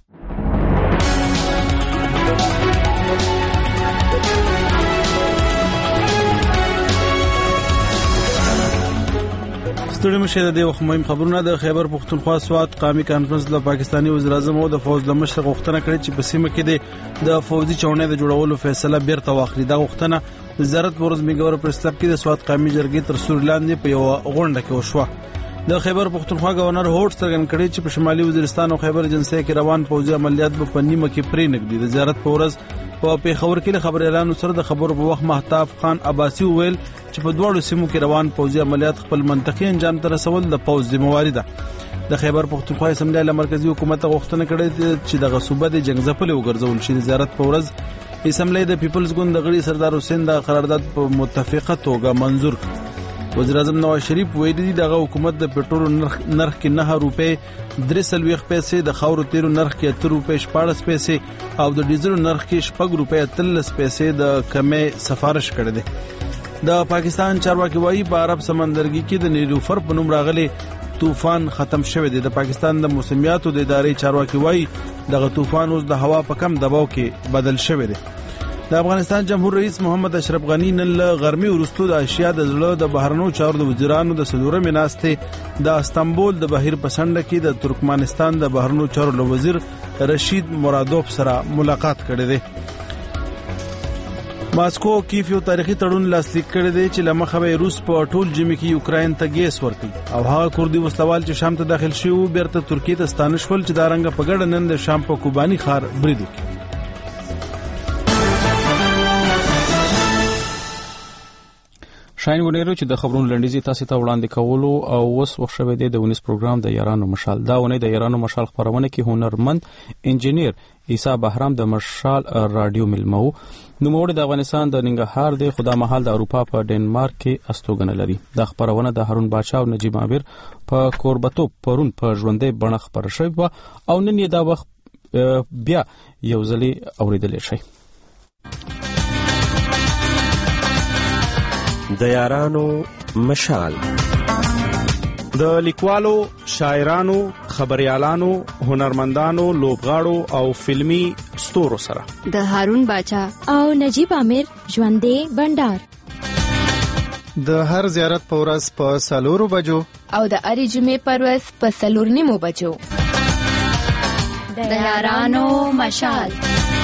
S1: ستړي مشه د وخت مهم خبرونه د خیبر پختونخوا سوات قومي کانفرنس له پاکستاني وزیر اعظم او د فوج د مشر غوښتنه کړې چې په سیمه کې د فوجي چونې د جوړولو فیصله بیرته واخلي. دا غوښتنه وزارت ورځ میګور پرستاب کې د سوات قومي جرګې تر سوري لاندې په یو غونډه کې وشوه. د خیبر پختونخوا گورنر هوټ څرګند کړی چې په شمالي وزیرستان او خیبر جنسي کې روان فوجي عملیات په نیمه کې پرې نګدي. د زیارت په ورځ په پیښور کې خبر اعلان سره د خبرو په وخت محتاف خان عباسي وویل چې په دوړو سیمو کې روان فوجي عملیات خپل منطقي انجام ته رسول د فوج ذمہواری ده. د خیبر پختونخوا اسمبلی له مرکزی حکومت غوښتنه کړې چې د غصوبه د جنگ ځپلې وګرځول شي. د زیارت په ورځ اسمبلی د پیپلز ګوند د غړي سردار حسین د قرارداد په متفقه توګه منظور کړ. وزیر اعظم نواز شریف ویلي دغه حکومت د پټرول نرخ کې 9 روپے 3 پیسې د خاورو تیرو نرخ کې 3 روپے 14 پیسې او د ډیزل نرخ کې 4 روپے 13 پیسې د کمې سفارش کړې ده. د پاکستان چارواکي وایي په عرب سمندرګي کې د نیلوفر په نوم راغلي طوفان ختم شوی دی. د پاکستان د موسمیاتو د ادارې چارواکي وایي دغه طوفان اوس د هوا په کم دباو کې بدل شوی دی. د افغانستان جمهور رئیس محمد اشرف غنی نن غرمې وروسته د اشیا د زړه د بهرنیو چارو د وزیرانو د صدورمه ناسته د استانبول د بهیر پسند کې د ترکمنستان د بهرنیو چارو وزیر رشید مرادوف سره ملاقات کړی دی. ماسکو کیف یو تاریخي تړون لاسلیک کړی دی چې لمخه به روس په ټول جمی کې یوکرين ته ګیس ورکړي او هغه کوردی وسوال چې شام ته داخل شي او بیرته ترکیه ته ستانه شول چې دا رنګ په ګډه نن د شام په کوبانی خار برید وکړي.
S6: شاین ونیرو چې د خبرونو لنډیزي تاسو ته وړاندې کولو او اوس وخت شوه د ونیس پروګرام د یارانو مشال. دا ونه د یارانو مشال خبرونه کې هنرمند انجینیر عیسی بهرام د مشال رادیو ملمو نو موږ د افغانستان د ننګرهار د خدا محل د اروپا په ډنمارک کې استوګنه لري. د خبرونه د هارون بادشاه او نجیب عامر په کوربتو پرون په ژوندې بڼه خبر شوی او نن یې دا وخت بیا یو ځلې اوریدل شي.
S21: د یارانو مشال د لیکوالو، شاعرانو، خبريالانو، هنرمندانو، لوبغاړو او فلمی ستورو سره
S22: د هارون بادشاه او نجیب عامر ژوندې بندر
S23: د هر زیارت په ورځ په 4 بجو
S22: او د اړې جمعې پر ورځ په 4:30 بجو د یارانو مشال.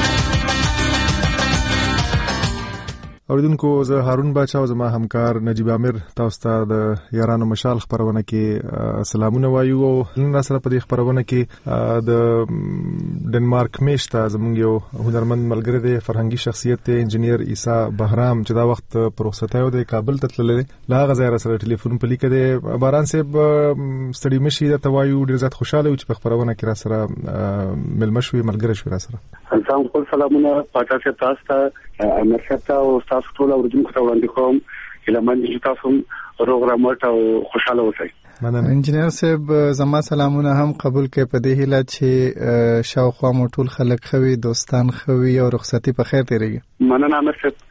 S23: اوریدونکو زه هارون بادشاه او زما همکار نجیب عامر تاسو ته د یارانو مشال خبرونه کې سلامونه وایو. او نن سره په دې خبرونه کې د ډنمارک میشته زموږ یو هنرمند ملګری دی، فرهنګي شخصیت دی، انجینیر عیسی بهرام چې دا وخت په رخصتیو د کابل ته تللی لا غزا سره ټلیفون په لیکه دی. باران صاحب ستړي مشي د توایو ډیر زیات خوشاله و چې په خبرونه کې را سره ملمشوي ملګری شوی را سره.
S9: انسان خپل سلامونه پاتاسه تاسو ته امرشته او تاسو ټول اوریدونکو ته وړاندې کوم چې لمن تاسو روغ رمټ او خوشاله اوسئ.
S23: انجینیر صاحب زما سلامونه هم قبول کړئ په دې هیله چې شاوخوا مو ټول خلک خوي، دوستان خوي او رخصتي په خیر تیریږي.
S9: مننه امر صاحب.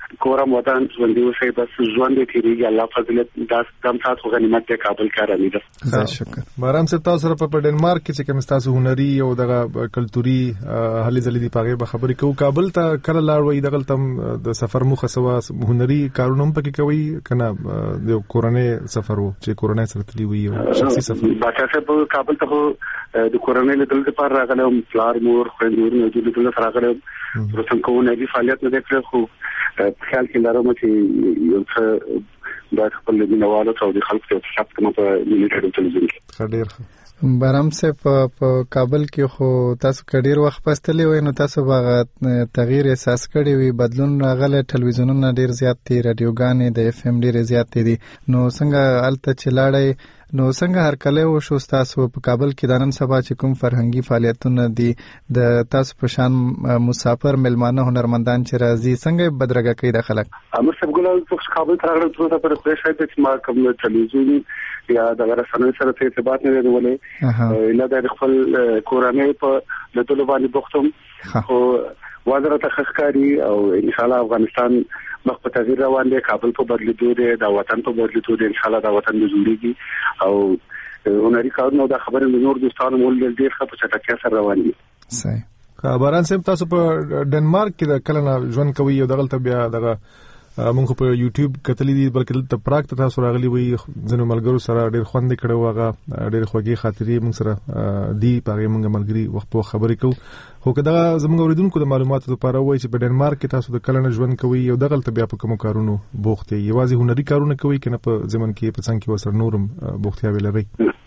S9: کورم وطن ژوندۍ اوسئ، بس ژوند تیریږي، الله فضیلت دا دم تاسو غنیمت ته کابل کارانی ده.
S23: شکر. بارام صاحب تاسو سره په ډنمارک کې چې کوم تاسو هنري او دغه کلتوري هلي ځلې دی پاغه به خبرې کوو. کابل ته کله لاړوي دغه تم د سفر موخه سوا هنري کارونه هم پکې کوي کنه د کورونې سفر وو چې کورونې سره تلی وي او شخصي سفر؟
S9: باچا صاحب کابل ته د کورونې لیدل لپاره راغلم، پلار مور خويندور نه د لیدل لپاره راغلم. ورته کومه دی فعالیت نه کړو، خو خیال کې لرم چې یو څه د خپل مینوالو او د خلکو ته ثبت کوم په ملي ټلویزیون کې.
S23: ډېر
S4: بارام صاحب په کابل کې خو تاسو کډیر وخت پستلې وای، نو تاسو باغ تغییر احساس کړی وي، بدلون راغله، ټلویزیونونه ډیر زیات دي، رادیوګانې د اف ام ډیر زیات دي، نو څنګه الته چلاړی، نو څنګه هر کله و شو تاسو په کابل کې د نن سبا چې کوم فرهنګي فعالیتونه دي د تاسو په شان مسافر ملمانه هنرمندان چې راځي څنګه بدرګه کوي د خلک؟
S9: امر صاحب ګلال په کابل ته راغلم څه په پرېښه چې ما کوم ټلویزیون یا د رسنیو سره ته ارتباط نه لري، نه د خپل کورانې په لټولو باندې بوختم، خو وزارت خخکاری او ان شاء الله افغانستان مخ په تغییر روان دی، کابل په بدلیدو دی، د وطن په بدلیدو دی، ان شاء الله د وطن د جوړیږي او هنري کارونه د خبرې د نور دوستانو مول ډیر ښه په چټکۍ سره روان دي.
S23: صحیح. باران صاحب تاسو په ډنمارک کې د کله نه ژوند کوي او دغه بیا دغه مونږ په یوټیوب کتلې دي، بلکې د پراګ ته تاسو راغلي وي، ځنو ملګرو سره ډېر خوند کړو، هغه ډېر خوږی خاطرې مونږ سره دی، پاره مونږ ملګری وخت په خبرې کوو. خو کدا زموږ اوریدونکو د معلوماتو لپاره وایي چې په ډنمارک کې تاسو د کلنه ژوند کوي او دغه ته بیا په کوم کارونو بوخت یې، یوازې هنري کارونه کوي کنه په ځمن کې په څنګه کې وسر نورم بوختیا ویلري؟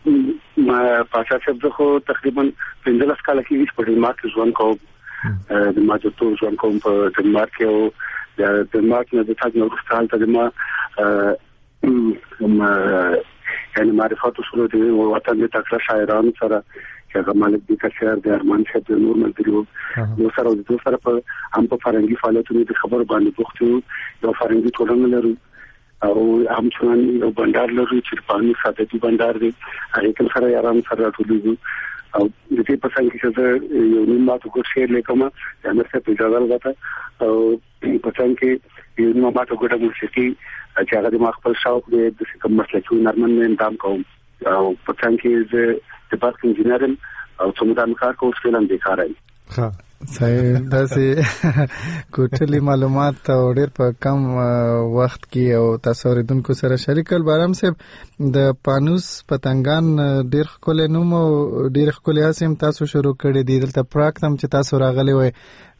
S9: ما پاشا صاحب خو تقریبا 15 کال کې په ډنمارک ژوند کوم، د ماجرتو ژوند کوم په ډنمارک کې، او د ډنمارک نه د تاج نو خپل ته ما یعنی معرفت شروع دي او وطن د تکړه شاعرانو سره چې مالک دي کشر د ارمان شه د نور ملګرو نو سره د سره په هم په فرنګي فعالیتونو د خبر باندې بوختو، یو فرنګي ټولنه لرو او هم څنګه یو بندر لرو چې پانی ساتي بندر دی، هغه کوم سره یاران سره ټولېږي او د دې په څنګه چې یو نیم ماته کو شیر لیکم د امرسه په اجازه لګاته او په څنګه کې یو نیم ماته ګډه موسیقي چې هغه د خپل شوق د کوم مسلکي نرمن اندام کوم، او په څنګه کې د بارک انجینرینګ او څومره کار کوم فلم د کارای.
S23: ها
S4: صحیح. داسې کوټلي معلومات او ډېر په کم وخت کې او تاسو اوریدونکو سره شریکل. بارام صاحب د پانوس پتنګان ډېر ښکلی نوم او ډېر ښکلی هڅې تاسو شروع کړې دي، دلته پراګ هم چې تاسو راغلی وئ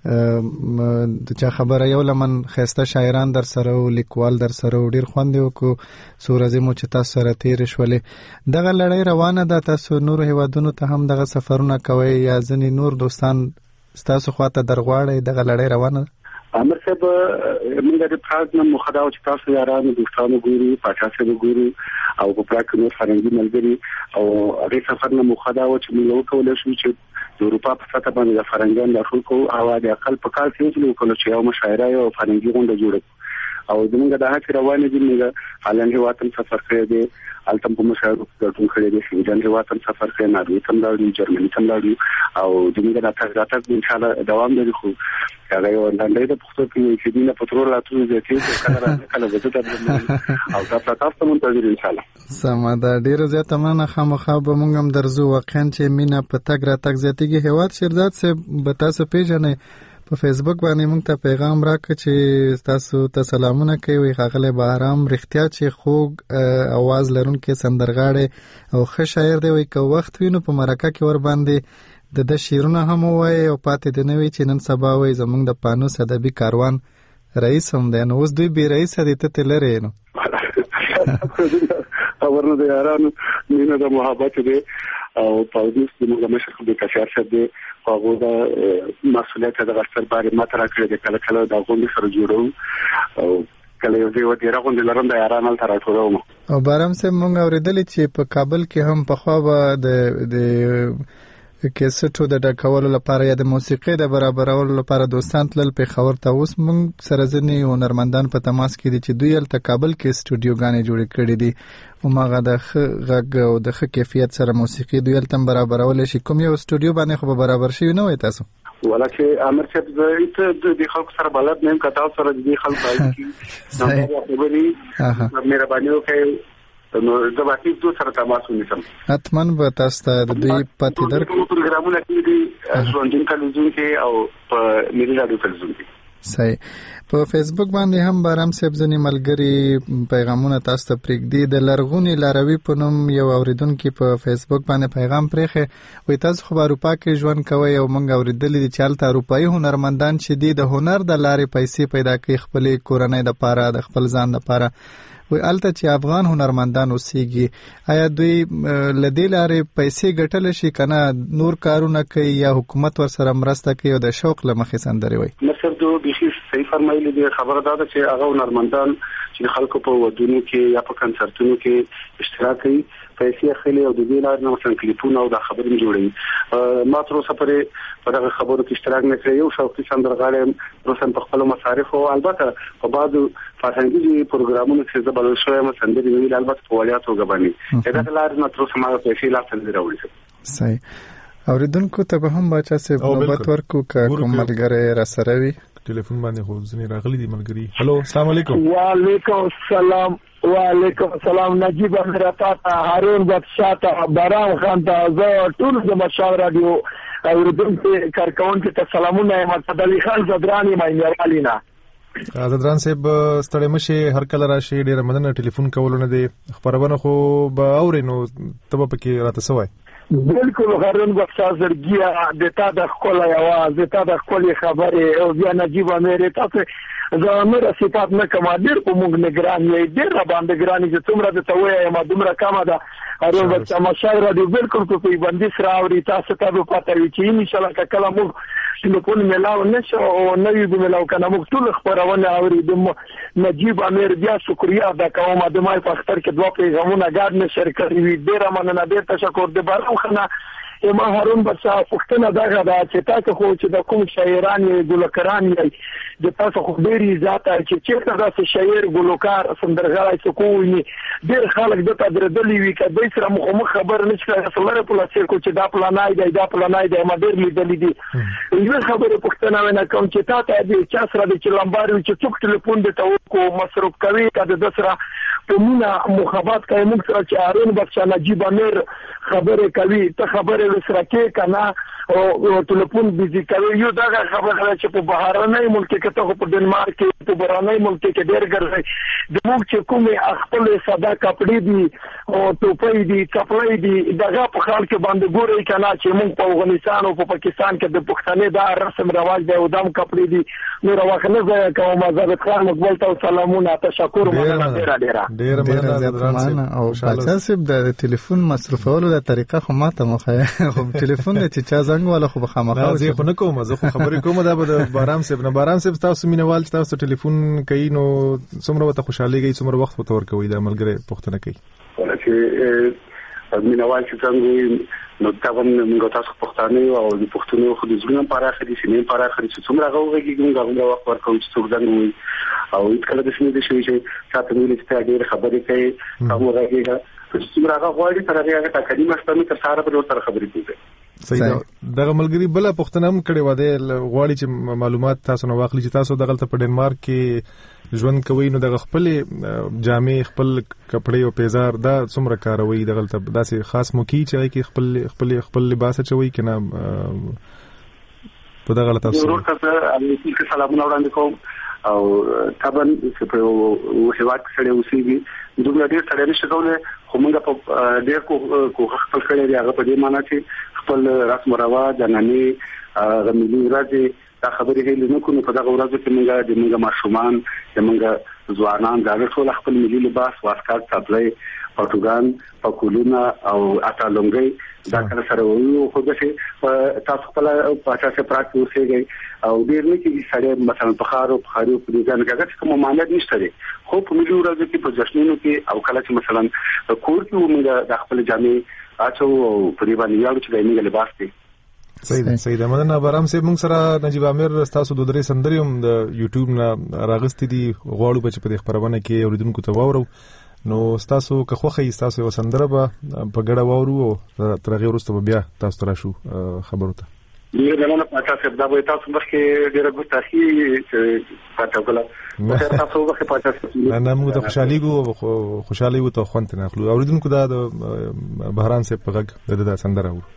S4: د چا خبره یو لمن خسته شاعران در سره او لیکوال در سره ډیر خوند وکړو، سورزه مو چې تاسو سره تیر شولې. دغه لړۍ روانه ده، تاسو نور هیوادونو ته هم دغه سفرونه کوي یا ځنې نور دوستان تاسو خواته درغواړي، دغه لړۍ روانه ده؟
S9: امر صاحب موږ د پراګ نه مخداو چې تاسو یارانو دوستانو ګوري، پاچا صاحب ګوري او په پراګ نور فرنګي ملګري او هغه سفر نه مخداو چې موږ وکولای شو چې د اروپا په سطح باندې د فرنګیان د خلکو او د اقل په کال کې چې وکولای شو یو مشاعره او فرنګي غونډه جوړه او زموږ د هڅې روانې دي. موږ هالند هیواد سفر کړی دی، التم په مشاعره ګډون کړی دی، سویډن هیواد سفر کړی، ناروې ته لاړو، جرمني ته لاړو او زموږ د تاسو ان شاء الله دوام لري. خو هغه یو لاندې د پښتو کې چې دینه پټرول راتلو چې کله وځي او تاسو منتظر ان شاء الله.
S4: سمه ډیره زیاته مننه، خامخا به مونږ هم درځو. واقعا چې مینا په تګ را تګ زیاتیږي. هیواد شیرزاد صاحب به تاسو پیژنې، په فیسبوک باندې مونږ ته پیغام راکړه چې تاسو ته سلامونه کوي. ښاغلی بهرام رښتیا چې خوږ اواز لرونکی سندرغاړی او ښه شاعر دی، وایي که وخت وي نو په مرکه کې ور باندې د شعرونه هم وایي او پاتې دی نه وي چې نن سبا وایي زمونږ د پانوس ادبي کاروان رئیس هم دی. نو اوس دوی بې رئیسه دي، ته لرې نو
S9: خبرونه د یارانو مینه د محبت دی او پاودوس د موږ مشر د کشر صاحب دی، هغه د مسؤلیت د غستر بارے ماته راکړي د کله کله د غونډې سره جوړو او کله یو دی ودی راغونډې لرم د یارانو تر راټولوم.
S4: او بارام صاحب مونږ اوریدلې چې په کابل کې هم پخوا به د کیسټو د ډکولو لپاره یا د موسیقي د برابرولو لپاره دوستان تلل پیښور ته. اوس موږ سره ځینې هنرمندان په تماس کې دي چې دوی هلته کابل کې سټوډیوګانې جوړې کړې دي، هماغه د ښه غږ او د ښه کیفیت سره موسیقي دوی هلته برابرولی شي. کوم یو سټوډیو باندې خو به برابر شوي نه وای تاسو؟
S9: ولکه امر چې د خلکو سره بلد نیم کتاو سره د خلکو راځي نو خبري مهرباني وکړئ نو د باقي دوه سره تماس ونیسم
S4: اتمن به تاسو ته د دې پاتې در
S9: پروګرامونه کې دي ژوندین تلویزیون کې او په ملي رادیو تلویزیون کې
S4: صحیح په فیسبوک باندې هم بارام صاحب ځنی ملګری پیغامونه تاسو ته پرېږدي د لرغونی لاروي په نوم یو اوریدونکو په فیسبوک باندې پیغام پرېخه وي تاسو خو اروپا کې ژوند کوي او موږ اوریدلې چې چالت اروپایي هنرمندان چې د هنر د لارې پیسې پیدا کوي خپل کورنۍ د پاره د خپل ځان د پاره وي الته چې افغان هنرمندان اوسېږي آیا دوی لدې لارې پیسې ګټل شي کنه نور کارونه کوي یا حکومت ورسره مرسته کوي او د شوق لمخې سندري وي
S9: مصر دو بيخي صحیح فرمایلی دی خبره ده چې هغه هنرمندان چې خلکو په ودونو کې یا په کنسرتونو کې اشتراک کوي پیسې خلې او د دې لارې مثلا کلیپونه او د خبرې جوړي ما تر اوسه په دغه خبرو کې اشتراک نه کړی یو شوقي سندرغاړی روسن په خپل مصارف او البته په بعضو فرهنګي پروګرامونو کې زبر شوی مسندري ویل البته په وړیا توګه باندې دا لارې ما تر اوسه ما پیسې لا څنګه راوړي
S4: صحیح اوریدونکو ته به هم بچا سه نوبت ورکو کوم ملګری را سره وي
S23: ټلیفون باندې خو ځنی راغلي دي ملګری هالو السلام علیکم
S14: وعلیکم السلام وعلیکم السلام نجیب امرتا هارون بادشاہ ته بارام خان ته زه ټول د مشاور رادیو اوریدونکو کارکونکو ته سلامونه محمد علي خان زدرانی ماینرالینا
S23: زدران صاحب ستړی مشه هر کله راشي ډیر مننه ټلیفون کولونه دي خبرونه خو به اورینو تبه پکې راته سوای
S14: بالکل هارون بادشاہ زرګیا د تا د خپل आवाज د تا د خپل خبره او بیا نجیب امرتا ته زموږ صفات نه کوم ډیر په موږ نگران یې ډیر باندې ګرانی چې څومره د توې ما دومره کما ده هارون بادشاہ مشاور دی بالکل په باندې سره اوري تاسو ته پته وي چې ان شاء الله کله موږ ټلیفون ملاو نشو او نوې د ملاو کنه موږ ټول خبرونه اوري د نجیب امر بیا شکریا ادا کوم د مای په اختر کې دوه پیغامونه ګډ نشر کړی ډیر مننه ډیر تشکر د بارو خنه ما هارون بادشاہ پښتنه دغه دا چې تاسو خو چې د کوم شاعران ګلوکاران یې د تاسو خو ډیر عزت چې چیرته تاسو شاعر ګلوکار سندرغاړي څوک وي ډیر خلک د تدریدلی وی کده سره مخ خبر نشته سره په لاسیر کو چې دا پلانای دی دا پلانای دی ما ډیر لیدلې دي یو خبره پښتنه ونه کوم چې تاسو د چا سره د چلمبار چې څوک ټلیفون د توکو مصرف کوي کده د سره په مونږه مخابات کوي موږ سره چې هارون بادشاہ نجیب امر خبره کوي ته خبره سره کې کنه او ټلیفون بيزي کوي یو دا خبره چې په بهرنۍ ملک کې ته په ډنمارک کې په بهرنۍ ملک کې ډېر ګرځي د موږ چې کومه خپل ساده کپڑے دي او ټوپۍ دي کپړې دي دغه په خال کې باندې ګوري کنه چې موږ په افغانستان او په پاکستان کې د پښتنې دا رسم رواج دی او دم کپړې دي نو راوخنه ځای کوم زابط خان مقبول ته سلامونه تشکر مننه
S23: ډیر مننه
S4: او تاسو د ټلیفون مصرفولو د طریقه خو ماته مخه خو ټلیفون چې چا زنګ ولا خو بخامخه
S23: زه خو نه کوم زه خو خبرې کوم دا به بارام صاحب نه بارام صاحب تاسو مینوال تاسو ټلیفون کوي نو څومره وته خوشاله گئی څومره وخت وته ور کوي دا ملګری پښتنه کوي
S9: ولکه مینوال چې څنګه نو تاون موږ تاسو پښتانه او د پښتنو خو د ژوند لپاره خري سینې لپاره خري چې څومره غوږی موږ وخت ورکوم چې څوک ځنګ او کله د شنو د شوی چې تاسو موږ ته ډېر خبرې کوي هغه راځي چې څومره غوړي تر هغه تکلیف مستمه تر سره به ورته خبرې کوي
S23: صحیح دغه ملګری بل پښتنه هم کړي و دی غواړي چې معلومات تاسو نو واخلي چې تاسو دغه په ډنمارک کې ژوند کوي نو دغه خپل جامې خپل کپڑے او پیزار دا څومره کاروي دغه ته داسې خاص موکي چې خپل لباس چوي کنه په دغه تاسو
S9: ضرور تاسو علیکم سلامونه وړاندې کوم او طبعا چې په هیواد کې سره اوسېږي دوی ډېر سره نشي کولای خو موږ په ډېر کو خپل کړی دی هغه په دې معنی چې خپل رسم او رواج نننی غملي ورځي دا خبرې هیله نه کوو په دغه ورځو کې موږ ماشومان موږ ځوانان دا ټول خپل ملي لباس واسکار تابلې پټوګان پکولونه او اټالونګي دا کله سره وو خو چې تاسو خپل په اساس پراکټ اوسېږي او ډیر نه کې سړی مثلا په خارو په دې ځان کې کوم معنی نشته لري خو په ملي ورځو کې په جشنونو کې او کله چې مثلا کور کې موږ د خپل جامې اچو او په دې باندې یو چې د موږ لباس دی
S23: صحیح ده مننه بارام صاحب موږ سره نجیب امر تاسو د درې سندري هم د یوټیوب نه راغستې دي غواړو چې په دې خبرونه کې اوریدونکو ته واورو نو تاسو که خوخه تاسو سندره په ګډه واورو او ترغه ورسته بیا تاسو ترا شو خبرو ته
S9: ډیر مننه پاچا صاحب دا به تاسو مخکې ډیره ګستاخی پاچا کوله خیر تاسو وخت پاچا صاحب
S23: نه موږ ته خوشالي وو ته خوند نه اخلو اوریدونکو دا د بهران صاحب په غږ د سندره وو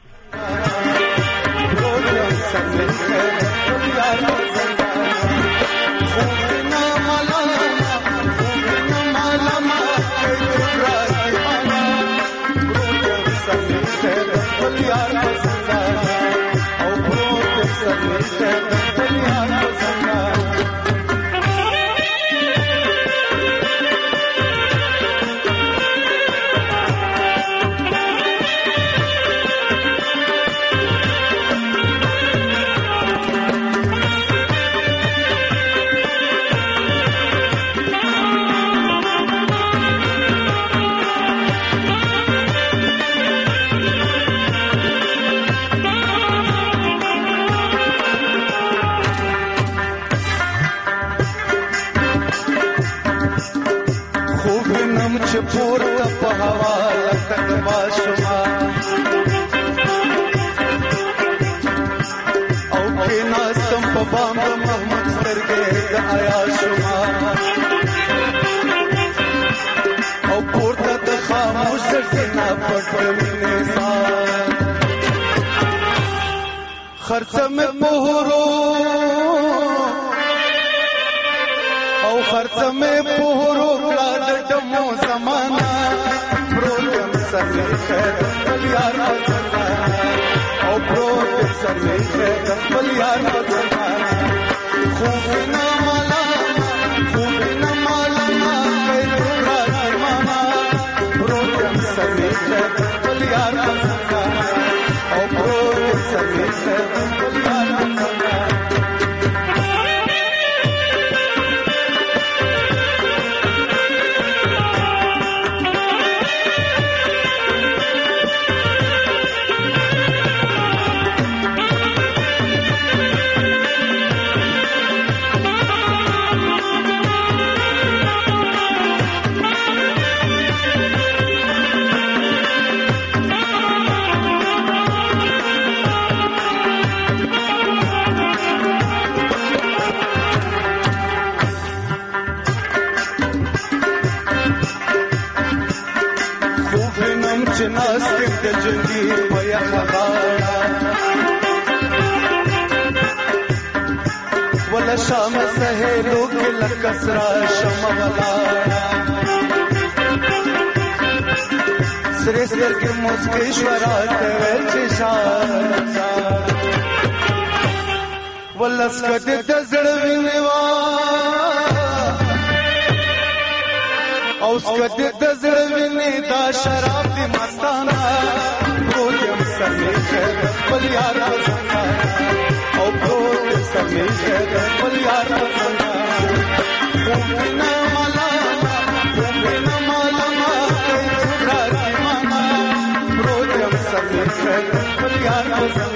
S5: خرڅه مې پهرو او خرڅه مې پهرو کړه د دمو زمانہ پروتم سمې خیر خپل یار او پروتم سمې خیر خپل یار خوب نه مالا کوي ټکرا زمانہ پروتم سمې خیر خپل یار او پروتم سمې خیر ولا شام سهلو کې لکسرا شمغلا سره سر کې مسکې شورات ورچ شار ولا سکت د زړه وینوا او سکت د زړه ویني دا شراب دي مستانه پروتم سمې خیر خپل یار او پروتم سمې خیر خپل یار خوبینا مالا ټکرا زمانہ پروتم سمې خیر خپل یار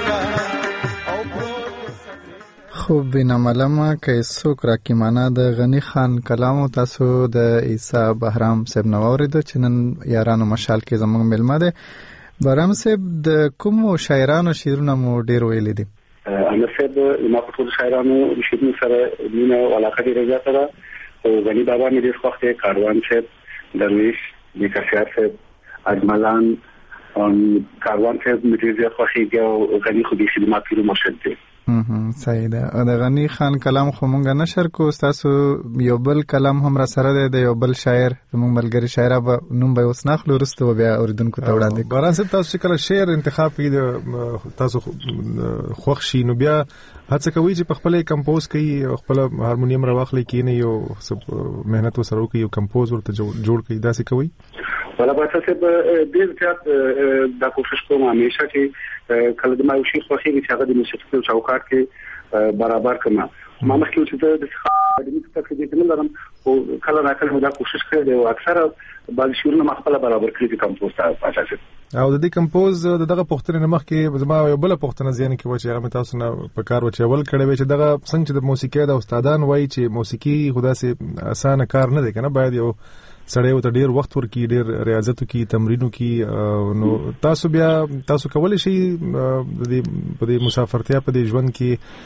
S4: خوب بنا ملما که څوک راکې معنا د غنی خان کلام تاسو د عیسی بهرام صاحب نو اوریدو چې نن یارانو مشال کې زموږ ملما ده بهرام صاحب د کوم شاعرانو شعرونه مو ډیر ویل دي
S9: انا صاحب ما په ټول شاعرانو شعرونو سره مینه او علاقه ډیره زیاته ده او غنی بابا مې ډیر خوښ دی کاروان صاحب درویش نیکاسیار صاحب اجملان کاروان صاحب مې ډیر زیات خوښیږي او غنی خو دې خدمات پیرو مرشد دی
S4: صحیح ده د غنی خان کلام خو مونږ نشر کو تاسو یو بل کلام هم را سره دی د یو بل شاعر مونږ ملګری شاعر به نوم به اوس ناخلو رسته بیا اوریدونکو ته وړاندې
S23: باران صاحب تاسو کله شعر انتخاب کړئ تاسو خوښ شي نو بیا هڅه کوي چې په خپل کمپوز کوي خپل هارمونیم راوخلي کینې یو مهنت وسره کوي یو کمپوز ورته جوړ کوي داسې کوي
S9: ولا بچا صاحب ډیر زیات دا کوشش کوم همیشه چې کله د ما یو شي خوښي چې هغه د موسیقي چوکاټ کې برابر کما ما مخکې چې د اکاډمیک تفصیل نه لرم او کله راکړم دا کوشش کړی او اکثر بعض شعرونه مخبل برابر کړی د کمپوز ته پاتې شي
S23: او د دې کمپوز دغه پوښتنه مخ کې زما یو بل پوښتنه ځین کې و چې هغه تاسو نه په کار و چې اول کړی و چې دغه څنګه د موسیقي د استادان وایي چې موسیقي خدا سي اسانه کار نه دی کنه باید یو سړی ته ډیر وخت ورکی ډیر ریاضت کی تمرینو کی نو تاسو کولای شئ په دې مسافرتیا په دې ژوند کې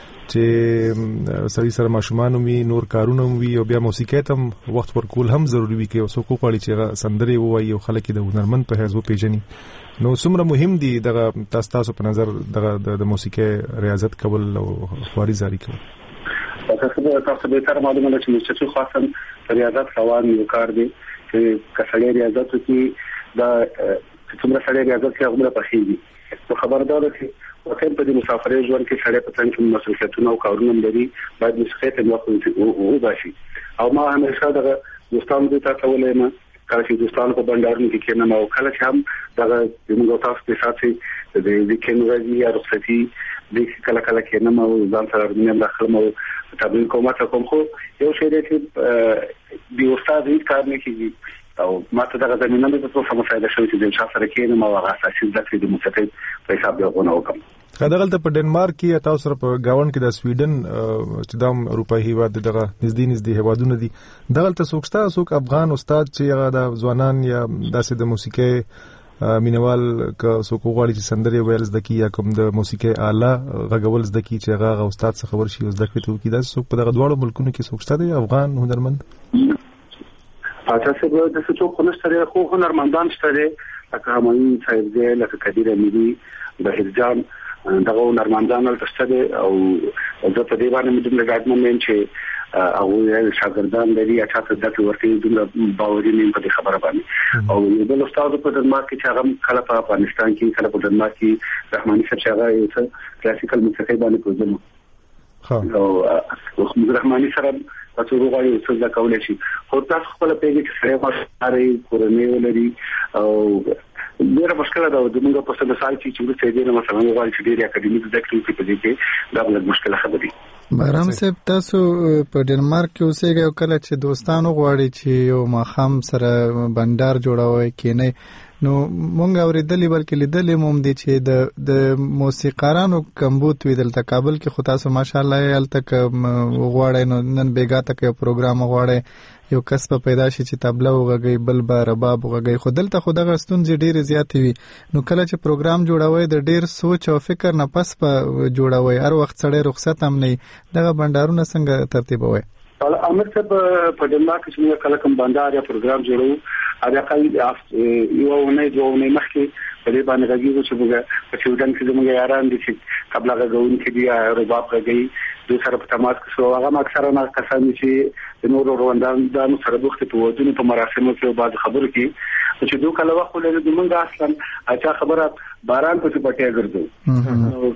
S23: چې سړی سره ماشومان وي نور کارونه وي او بیا موسیقي ته وخت ورکول هم ضروری وي کې اوسو کوړي چې سندري وایي او خلک د هنرمند په حساب پیژني نو څومره مهم دي دغه تاسو په نظر دغه د موسیقي ریاضت کول او خواري جاری کول
S9: تاسو به تر معلومه ده چې موسیقي خاصه ریاضت روان یو کار دی چې کسړی ریاضت کی دا څومره سړی ریاضت کې هغه په خېږي نو خبردار چې وکړ په دې مسافرۍ ژوند کې سړی په څنګه مسؤلیتونه او کارونه لري باید موسیقي ته وخت او باشي او ما همیشه دغه دوستانو ته تاسو ما کله چې دوستانو په بندرونو کې کېنم او کله چې هم دغه موږ تاسو په ساتي د ویکند ورځې یا رخصتي د کله کېنم او ځان سره مې داخله مو تمرین کوم څه خو یو شی دی چې د استاد هیڅ کار نه کوي او ماته دغه زمينه د تاسو سم فائدہ شوی چې د شخص سره کېنم او هغه اساسي د موسیقي په حساب یو غوڼه وکم
S23: کله په ډنمارک کې تاسو سره په گاون کې د سویډن چې د اروپای هیواد دغه نږدې هیوادونه دي دغه ته څوک افغان استاد چې هغه د ځوانان یا داسې د موسیقي مینوال که څوک غواړي چې سندري ویل زده کی یا کوم د موسیقي آله غږول زده کی چې هغه استاد څخه خبر شي زده کړي ته کی دا څوک په دغه دواړو ملکونو کې څوک شته دی افغان هنرمند
S9: تاسو به د څوک خنشتره خو هنرمندان شته لکه همایون صاحب دی لکه کبیر امیری بهیر جان دغه هنرمندان تشته او زه په دې باندې مې د ګاډمن چې او شاګردان لري اچھا د ورته د باوري نه په خبره باندې او د استاد په ډنمارک کې چې هغه کله په افغانستان کې کله په ډنمارک کې رحماني صاحب چې هغه یو کلاسیکل موسیقي باندې کوزم او رحماني سره تاسو وګورئ چې څه کولای شي خو تاسو خپل پیګه چې سره ماشاري کورنۍ ولري او ډیره مشکله ده د موږ په څه مثال چې څنګه دې نه مثلا وایي چې ډیره اکیډمیک زده کړې په دې کې دا بل مشکله خبرې
S4: بارام صاحب تاسو په ډنمارک کې اوسېږئ او کله چې دوستانو غواړي چې یو ماخام سره بندر جوړوي کینې نو مونږ اوریدلې بلکې لیدلې موم دي چې د موسیقارانو کمبوت ویدل ته کابل کې خو تاسو ماشاءالله یال تک غواړي نو نن بیګا تک یو پروګرام غواړي یو کس په پیدا شي چې تبله وغږی بل با رباب وغږی خو دلته خو دغه ستونزې ډېرې زیاتې وي نو کله چې پروګرام جوړوي د ډېر سوچ او فکر نه پس په جوړوي هر وخت سړی رخصت هم نه دغه بندرونه څنګه ترتیبوي
S9: امر صاحب په ډنمارک کې موږ کله کوم بندر یا پروګرام جوړو ادا کله یو نه مخکې په دې باندې راځي چې موږ په سویډن کې زموږ یاران دي چې قبل غوون کې دي رباب غږی د سره په تماس کې سو هغه اکثره نه کسان چې نور روندان د سره بوخت په ودونو په مراسمو کې بعد خبرو کې چې دوه کله وخت له موږ اصلا اچھا خبره باران په پټه ګرځو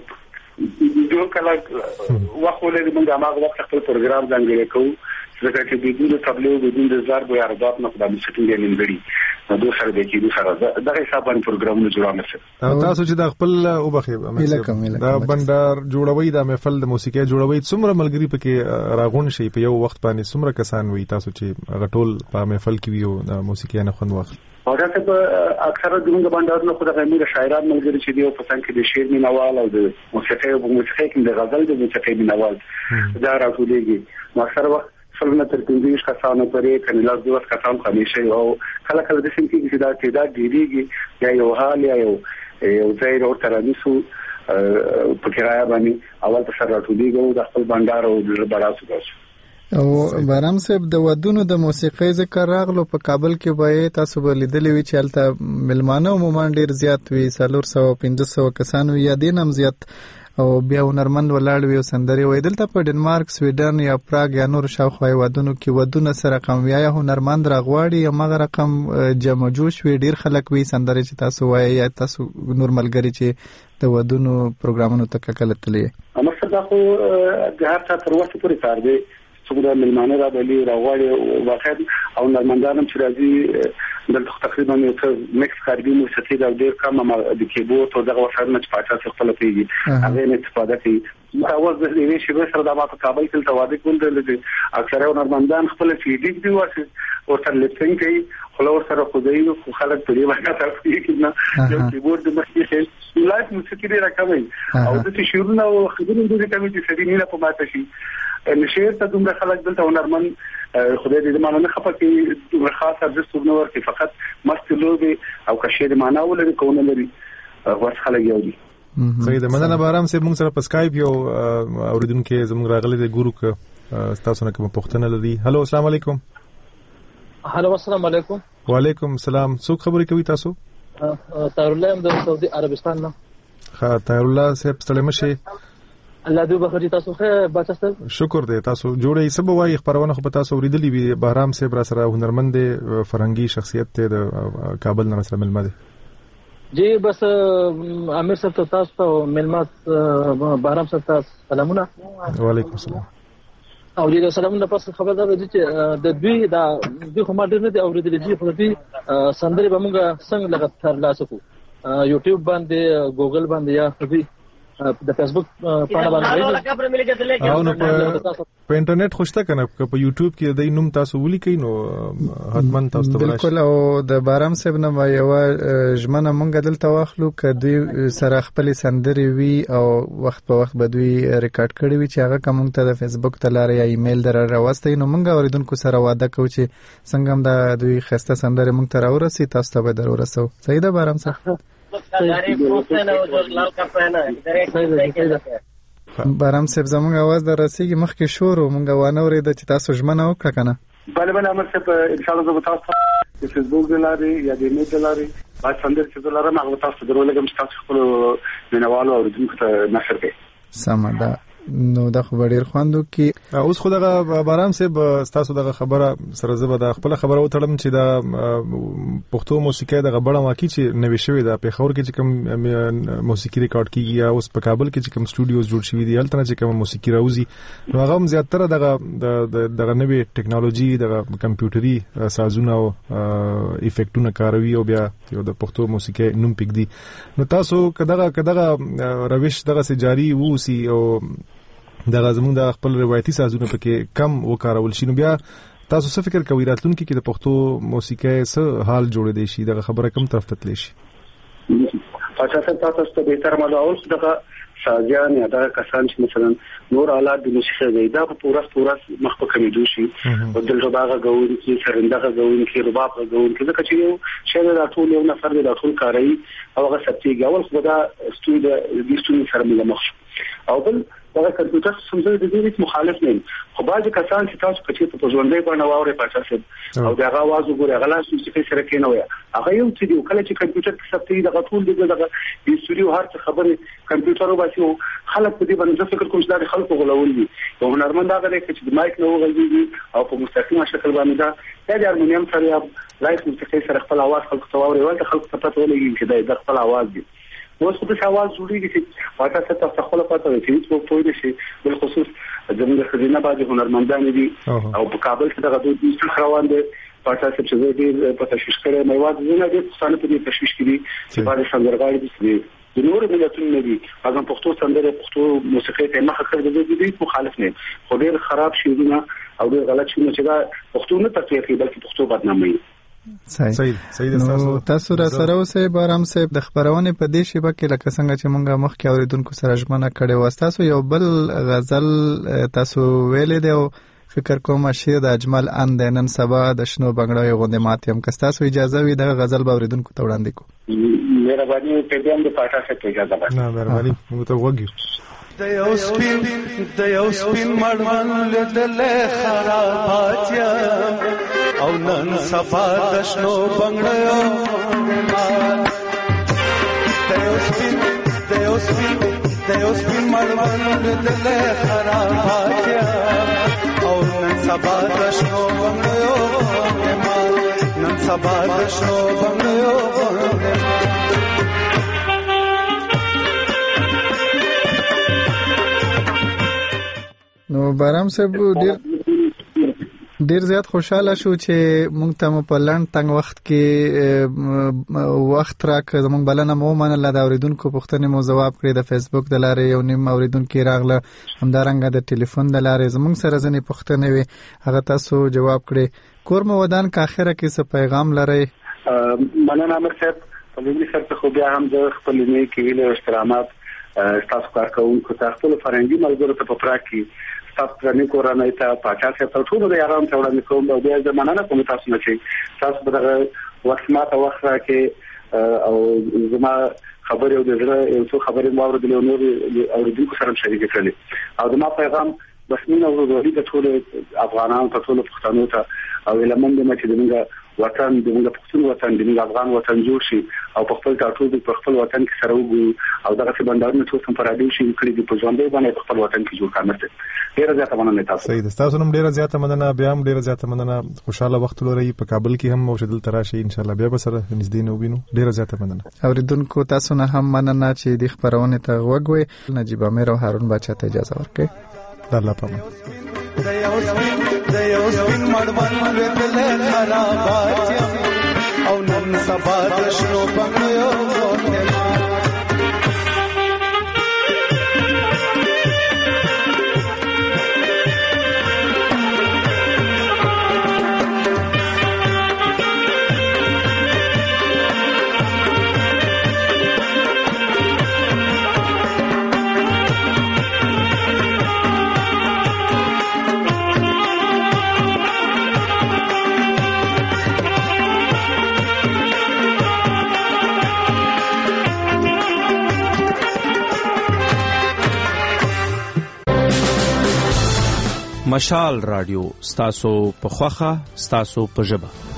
S9: دوه کله وخت له موږ هغه وخت خپل پروګرام ځانګړی کوو ځکه چې بدون تبلیغ بدون د ضرب یا رباط نه په دې سټینګ لنګړي نو دوه سره د کې دوه سره دغه حساب باندې پروګرامونه جوړول
S23: تاسو چې د خپل او بخي دا بندر جوړوي د محفل د موسیقي جوړوي څومره ملګری پکې راغون شي په یو وخت باندې څومره کسان وي تاسو چې غټول په محفل کې وي د موسیقي نه خوند واخلي
S9: او دا څه اکثره د بندرونو خو د غیر شاعران ملګری چې دی په څنګه کې د شعر مینوال او د موسیقي کې د غزل د موسیقي مینوال دا راټولېږي نو اکثره وخت څلور تر 15 کسانو پرې کنه لاس دوه کسان خمیشه او کله کله د سیم کې چې دا تعداد ډیریږي یا یو حال یا یو ځای ورته ترانیسو په کرایه باندې اول په سر راټولېږي د خپل بندر او د براسو تاسو
S4: او بارام صاحب د ودونو د موسیقي ذکر راغلو په کابل کې به تاسو به لیدلې وی چې الته ملمانه عموما ډیر زیات وي 400-500 کسان وي یا دینم زیات او بیا هنرمند ولاړ وي او سندري وي دلته په ډنمارک سویډن یا پراګ یا نور شاوخوا ودونو کې ودونه سره رقم یا هنرمند راغواړي یا مغه رقم جمع جوش وي ډیر خلک وي سندري چې تاسو وایي یا تاسو نور ملګری چې د ودونو پروګرامونو ته کله تلې
S9: امر صدا خو د هر څه تر وخت پورې کار دی څومره ملمانه را بلی راغواړي واقعا او نرمندانم چې راځي دلته تقریبا یو څه مکس کاربي موسیقي دا ډېر کم د کیبورډ او دغه وسایل نه پاتې خپل پیږي هغه نه استفاده کوي اواز د دې شی سره د ما په کابل کې تواده کول دي اکثره نرمندان خپل فیډیک دی واسه او تر لپسنګ کوي خلور سره خدای خو خلک په دې باندې تاسو کې نه یو کیبورډ د مخکې لایف موسیقي لري راکوي او د شعرونو او خبرونو د کومې چې سړي نه په ماته شي نشیر ته دومره خلک دلته هنرمند خدای دې معنا نه خپه کې دوه خاصه ارزښت ورنور کې فقط مستلوبي او کشه د معنا ولري کوونه لري ورس خلک یو دي.
S23: صحیح ده. مننه بهرام صاحب، موږ سره په سکایپ یو اوریدونکو زموږ راغلي د ګورو ک تاسو نه کوم پوښتنه لري. هلو السلام علیکم.
S10: هلو السلام علیکم.
S23: وعلیکم السلام. څوک خبرې کوي تاسو؟
S10: طاهر الله ام د سعودي عربستان نه.
S23: طاهر الله صاحب سلام شي.
S10: الله دې بخیر تاسو خیر بچا صاحب.
S23: شکر دې تاسو جوړې سبا وایي خبرونه خو په تاسو اوریدلې وي. بهرام صاحب را سره هنرمند فرنګي شخصیت ته د کابل نه سره ملما دي.
S10: جی بس امیر صاحب تاسو ملمات بهرام صاحب تاسو سلامونه.
S23: وعلیکم السلام.
S10: او دې سلامونه پس خبر دا چې د دوی خو ما ډېر نه دي اوریدلې دي خو دې سندري به موږ څنګه لغت تر لاسه کو یوټیوب باندې ګوګل باندې یا خو د فیسبوک پاڼه باندې
S23: او نو په انټرنیټ خوشته کنه په یوټیوب کې د نوم تاسو ولیکئ نو حتما تاسو ته
S4: بالکل. او د بهرام صاحب نه یو ژمنه مونږ دلته واخلو کدی سره خپل سندري وی او وخت په وخت بدوي ریکارډ کړی وي چې هغه کوم ته د فیسبوک تلاره یا ایمیل در راوستي نو مونږ اوریدونکو سره وعده کوو چې څنګه هم د دوی خسته سندري مونږ ته راورسي تاسو ته به درورسو. صحیح ده بهرام صاحب؟ بهرام صاحب زموږ आवाज در رسیږي مخکې شور او مونږ وانه ورید چې تاسو ژمنه وکړه کنه.
S9: بله امر صاحب ان شاء الله زه تاسو د فیسبوک دلاري یا د ایمیل دلاري با څنګه چې دلاره ما تاسو درولګم چې تاسو خپل منوالو او دونکو ته نشر کړئ.
S4: سم ده. نو دا خو ډیر خواندو کې
S23: اوس خو دغه بهرام صاحب تاسو دغه خبره سره زبر د خپل خبره وتړم چې دا پښتو موسیقي دغه بڑا واقعي چې نوې شوی دا په خور کې چې کوم موسیقي ریکارډ کیږي یا اوس په کابل کې چې کوم سټوډیوز جوړ شوی دي هلته چې کوم موسیقي راوځي نو هغه هم زیاتره دغه نوې ټیکنالوژي دغه کمپیوټري سازونه او افیکټونه کاروي او بیا یو د پښتو موسیقي نوم پک دي. نو تاسو کداغه روش دغه سي جاری ووسی او دغه زموږ د خپل روایتي سازونه پکې کم وکارول شي نو بیا تاسو څه فکر کوئ راتلونکي کې د پښتو موسیقي څه حال جوړ دی شي دغه خبره کم طرف ته تللی شي؟
S9: تاسو ته به تر مداول دغه سازیان یا دغه کسان چې مثلا نور آلات د موسیقي دی دا په پورا مخ په کمیدو شي او د رباغه غوون کې سرندغه غوون کې رباب غوون کې ځکه چې یو شی د ټول یو نفر د ټول کاری او هغه سپتیږي اول خو دا استودیو سره مخ او بل دا کمپیوټر سمزه د دې مخالف نه خو باز کسان چې تاسو کچې په ژوندۍ باندې واوري پاتاسه او دا غواز وګوري غلاس موسیقي سره کې نه وي هغه یو چې دی کله چې کمپیوټر کې سپتیږي دا ټول دغه د استودیو هر څه خبره کمپیوټر وباسي خلک په دې باندې فکر کوم چې دا خلکو غلول دي او هنرمند هغه دی چې د مایک نه وغږیږي او په مستقیم شکل باندې دا د هارمونیم سره یا لایف موسیقي سره خپل आवाज خلکو ته واوري ولته خلکو ته پته ولګي چې دا خپل आवाज دی. اوس خو د आवाज جوړیږي چې واټه ست تاسو خپل پته وي چې څوک پوه نشي بل خصوص زموږ خزینه باندې هنرمندان دي او په کابل کې دغه دوی څخه روان دي پاټا څه چې دې په تشویش کړي مې واځي نه دي څنګه په دې تشویش کې دي چې باندې څنګه دي د نور ملتونو دي اګم پښتو سندره پښتو موسیقي ته مخه کړې دي مخالف نه خو ډېر خراب شي نه او ډېر غلط شي چې دا پښتو نه تقویه کوي بلکې پښتو بدنامي.
S4: صحیح. تاسو را سره اوسئ بهرام صاحب د خبرونه په دې شیبه کې لکه څنګه چې مونږه مخکې اوریدونکو سره ژمنه کړې و تاسو یو بل غزل تاسو ویلې دی او فکر کوم شعر د اجمل اند نن سبا د شنو بنگړیو غوندې ماتیم که تاسو اجازه وي د غزل به اوریدونکو ته وړاندې کوم.
S9: مهرباني په دې اند پاټا څخه اجازه وکړئ.
S23: نه مهرباني موږ ته وګورئ.
S5: د یو سپین مړمن لیدلې خرابات او نن سبا د شنو بنگړیو د یو سپین مړمن لیدلې خرابات او نن سبا د شنو بنگړیو نن سبا د شنو بنگړیو
S4: نو بهرام صاحب ډیر زیات خوشاله شو چې مونږ ته په لاند تنگ وخت کې وخت راک زمونږ بلنه مو منل دا اوریدونکو پوښتنې مو جواب کړې د فیسبوک د لارې یو نیم اوریدونکو راغله همدارنګه د ټلیفون د لارې زمونږ سره ځنې پوښتنې وي هغه تاسو جواب کړې کور مو ودان کا اخره کې څه پیغام لري؟
S9: مننه امر صاحب په دې سره خو بیا هم د خپل نه کې ویل احترامات تاسو کار کوونکو ته خپل فرهنګي ملګرو ته په پراخ کې تاسو درنې کورنۍ ته پاچا څخه ټول د یارانو ته وړاندې کوم او بیا د مننه کوم تاسو نه چې تاسو په دغه وخت ماته وخت راکې او زما خبرې او د زړه یو څو خبرې مو اوریدلې او نور اوریدونکو سره شریک کړلې او زما پیغام بس مين او وروري د ټول افغانانو ته ټول پښتنو ته او لمن د مچ دغه وطن دغه پښتون وطن دغه افغان وطن جوړ شي او په خپل ټاټو په خپل وطن کې سره وګورو او دغه څه بندرونه ټول سم پرادي شي کړي د پوزاندې باندې په خپل وطن کې جوړ کړم ډیره زیاته مننه تاسو
S23: صحیح ده تاسو نوم ډیره زیاته مننه بیا هم ډیره زیاته مننه خوشاله وخت لري په کابل کې هم او شدل تراشي ان شاء الله بیا به سره نږدې نو وینو ډیره زیاته مننه
S4: اوریدونکو تاسو نه هم مننه چې د خبرونه ته وګوي نجیب امیر او هارون بچا ته اجازه ورکړئ
S23: الله پامان
S5: د یو سپین مړوند ودل خرابات او نن سبا د شنو بنگلو
S21: مشال رادیو ستاسو په خوخه ستاسو په ژبه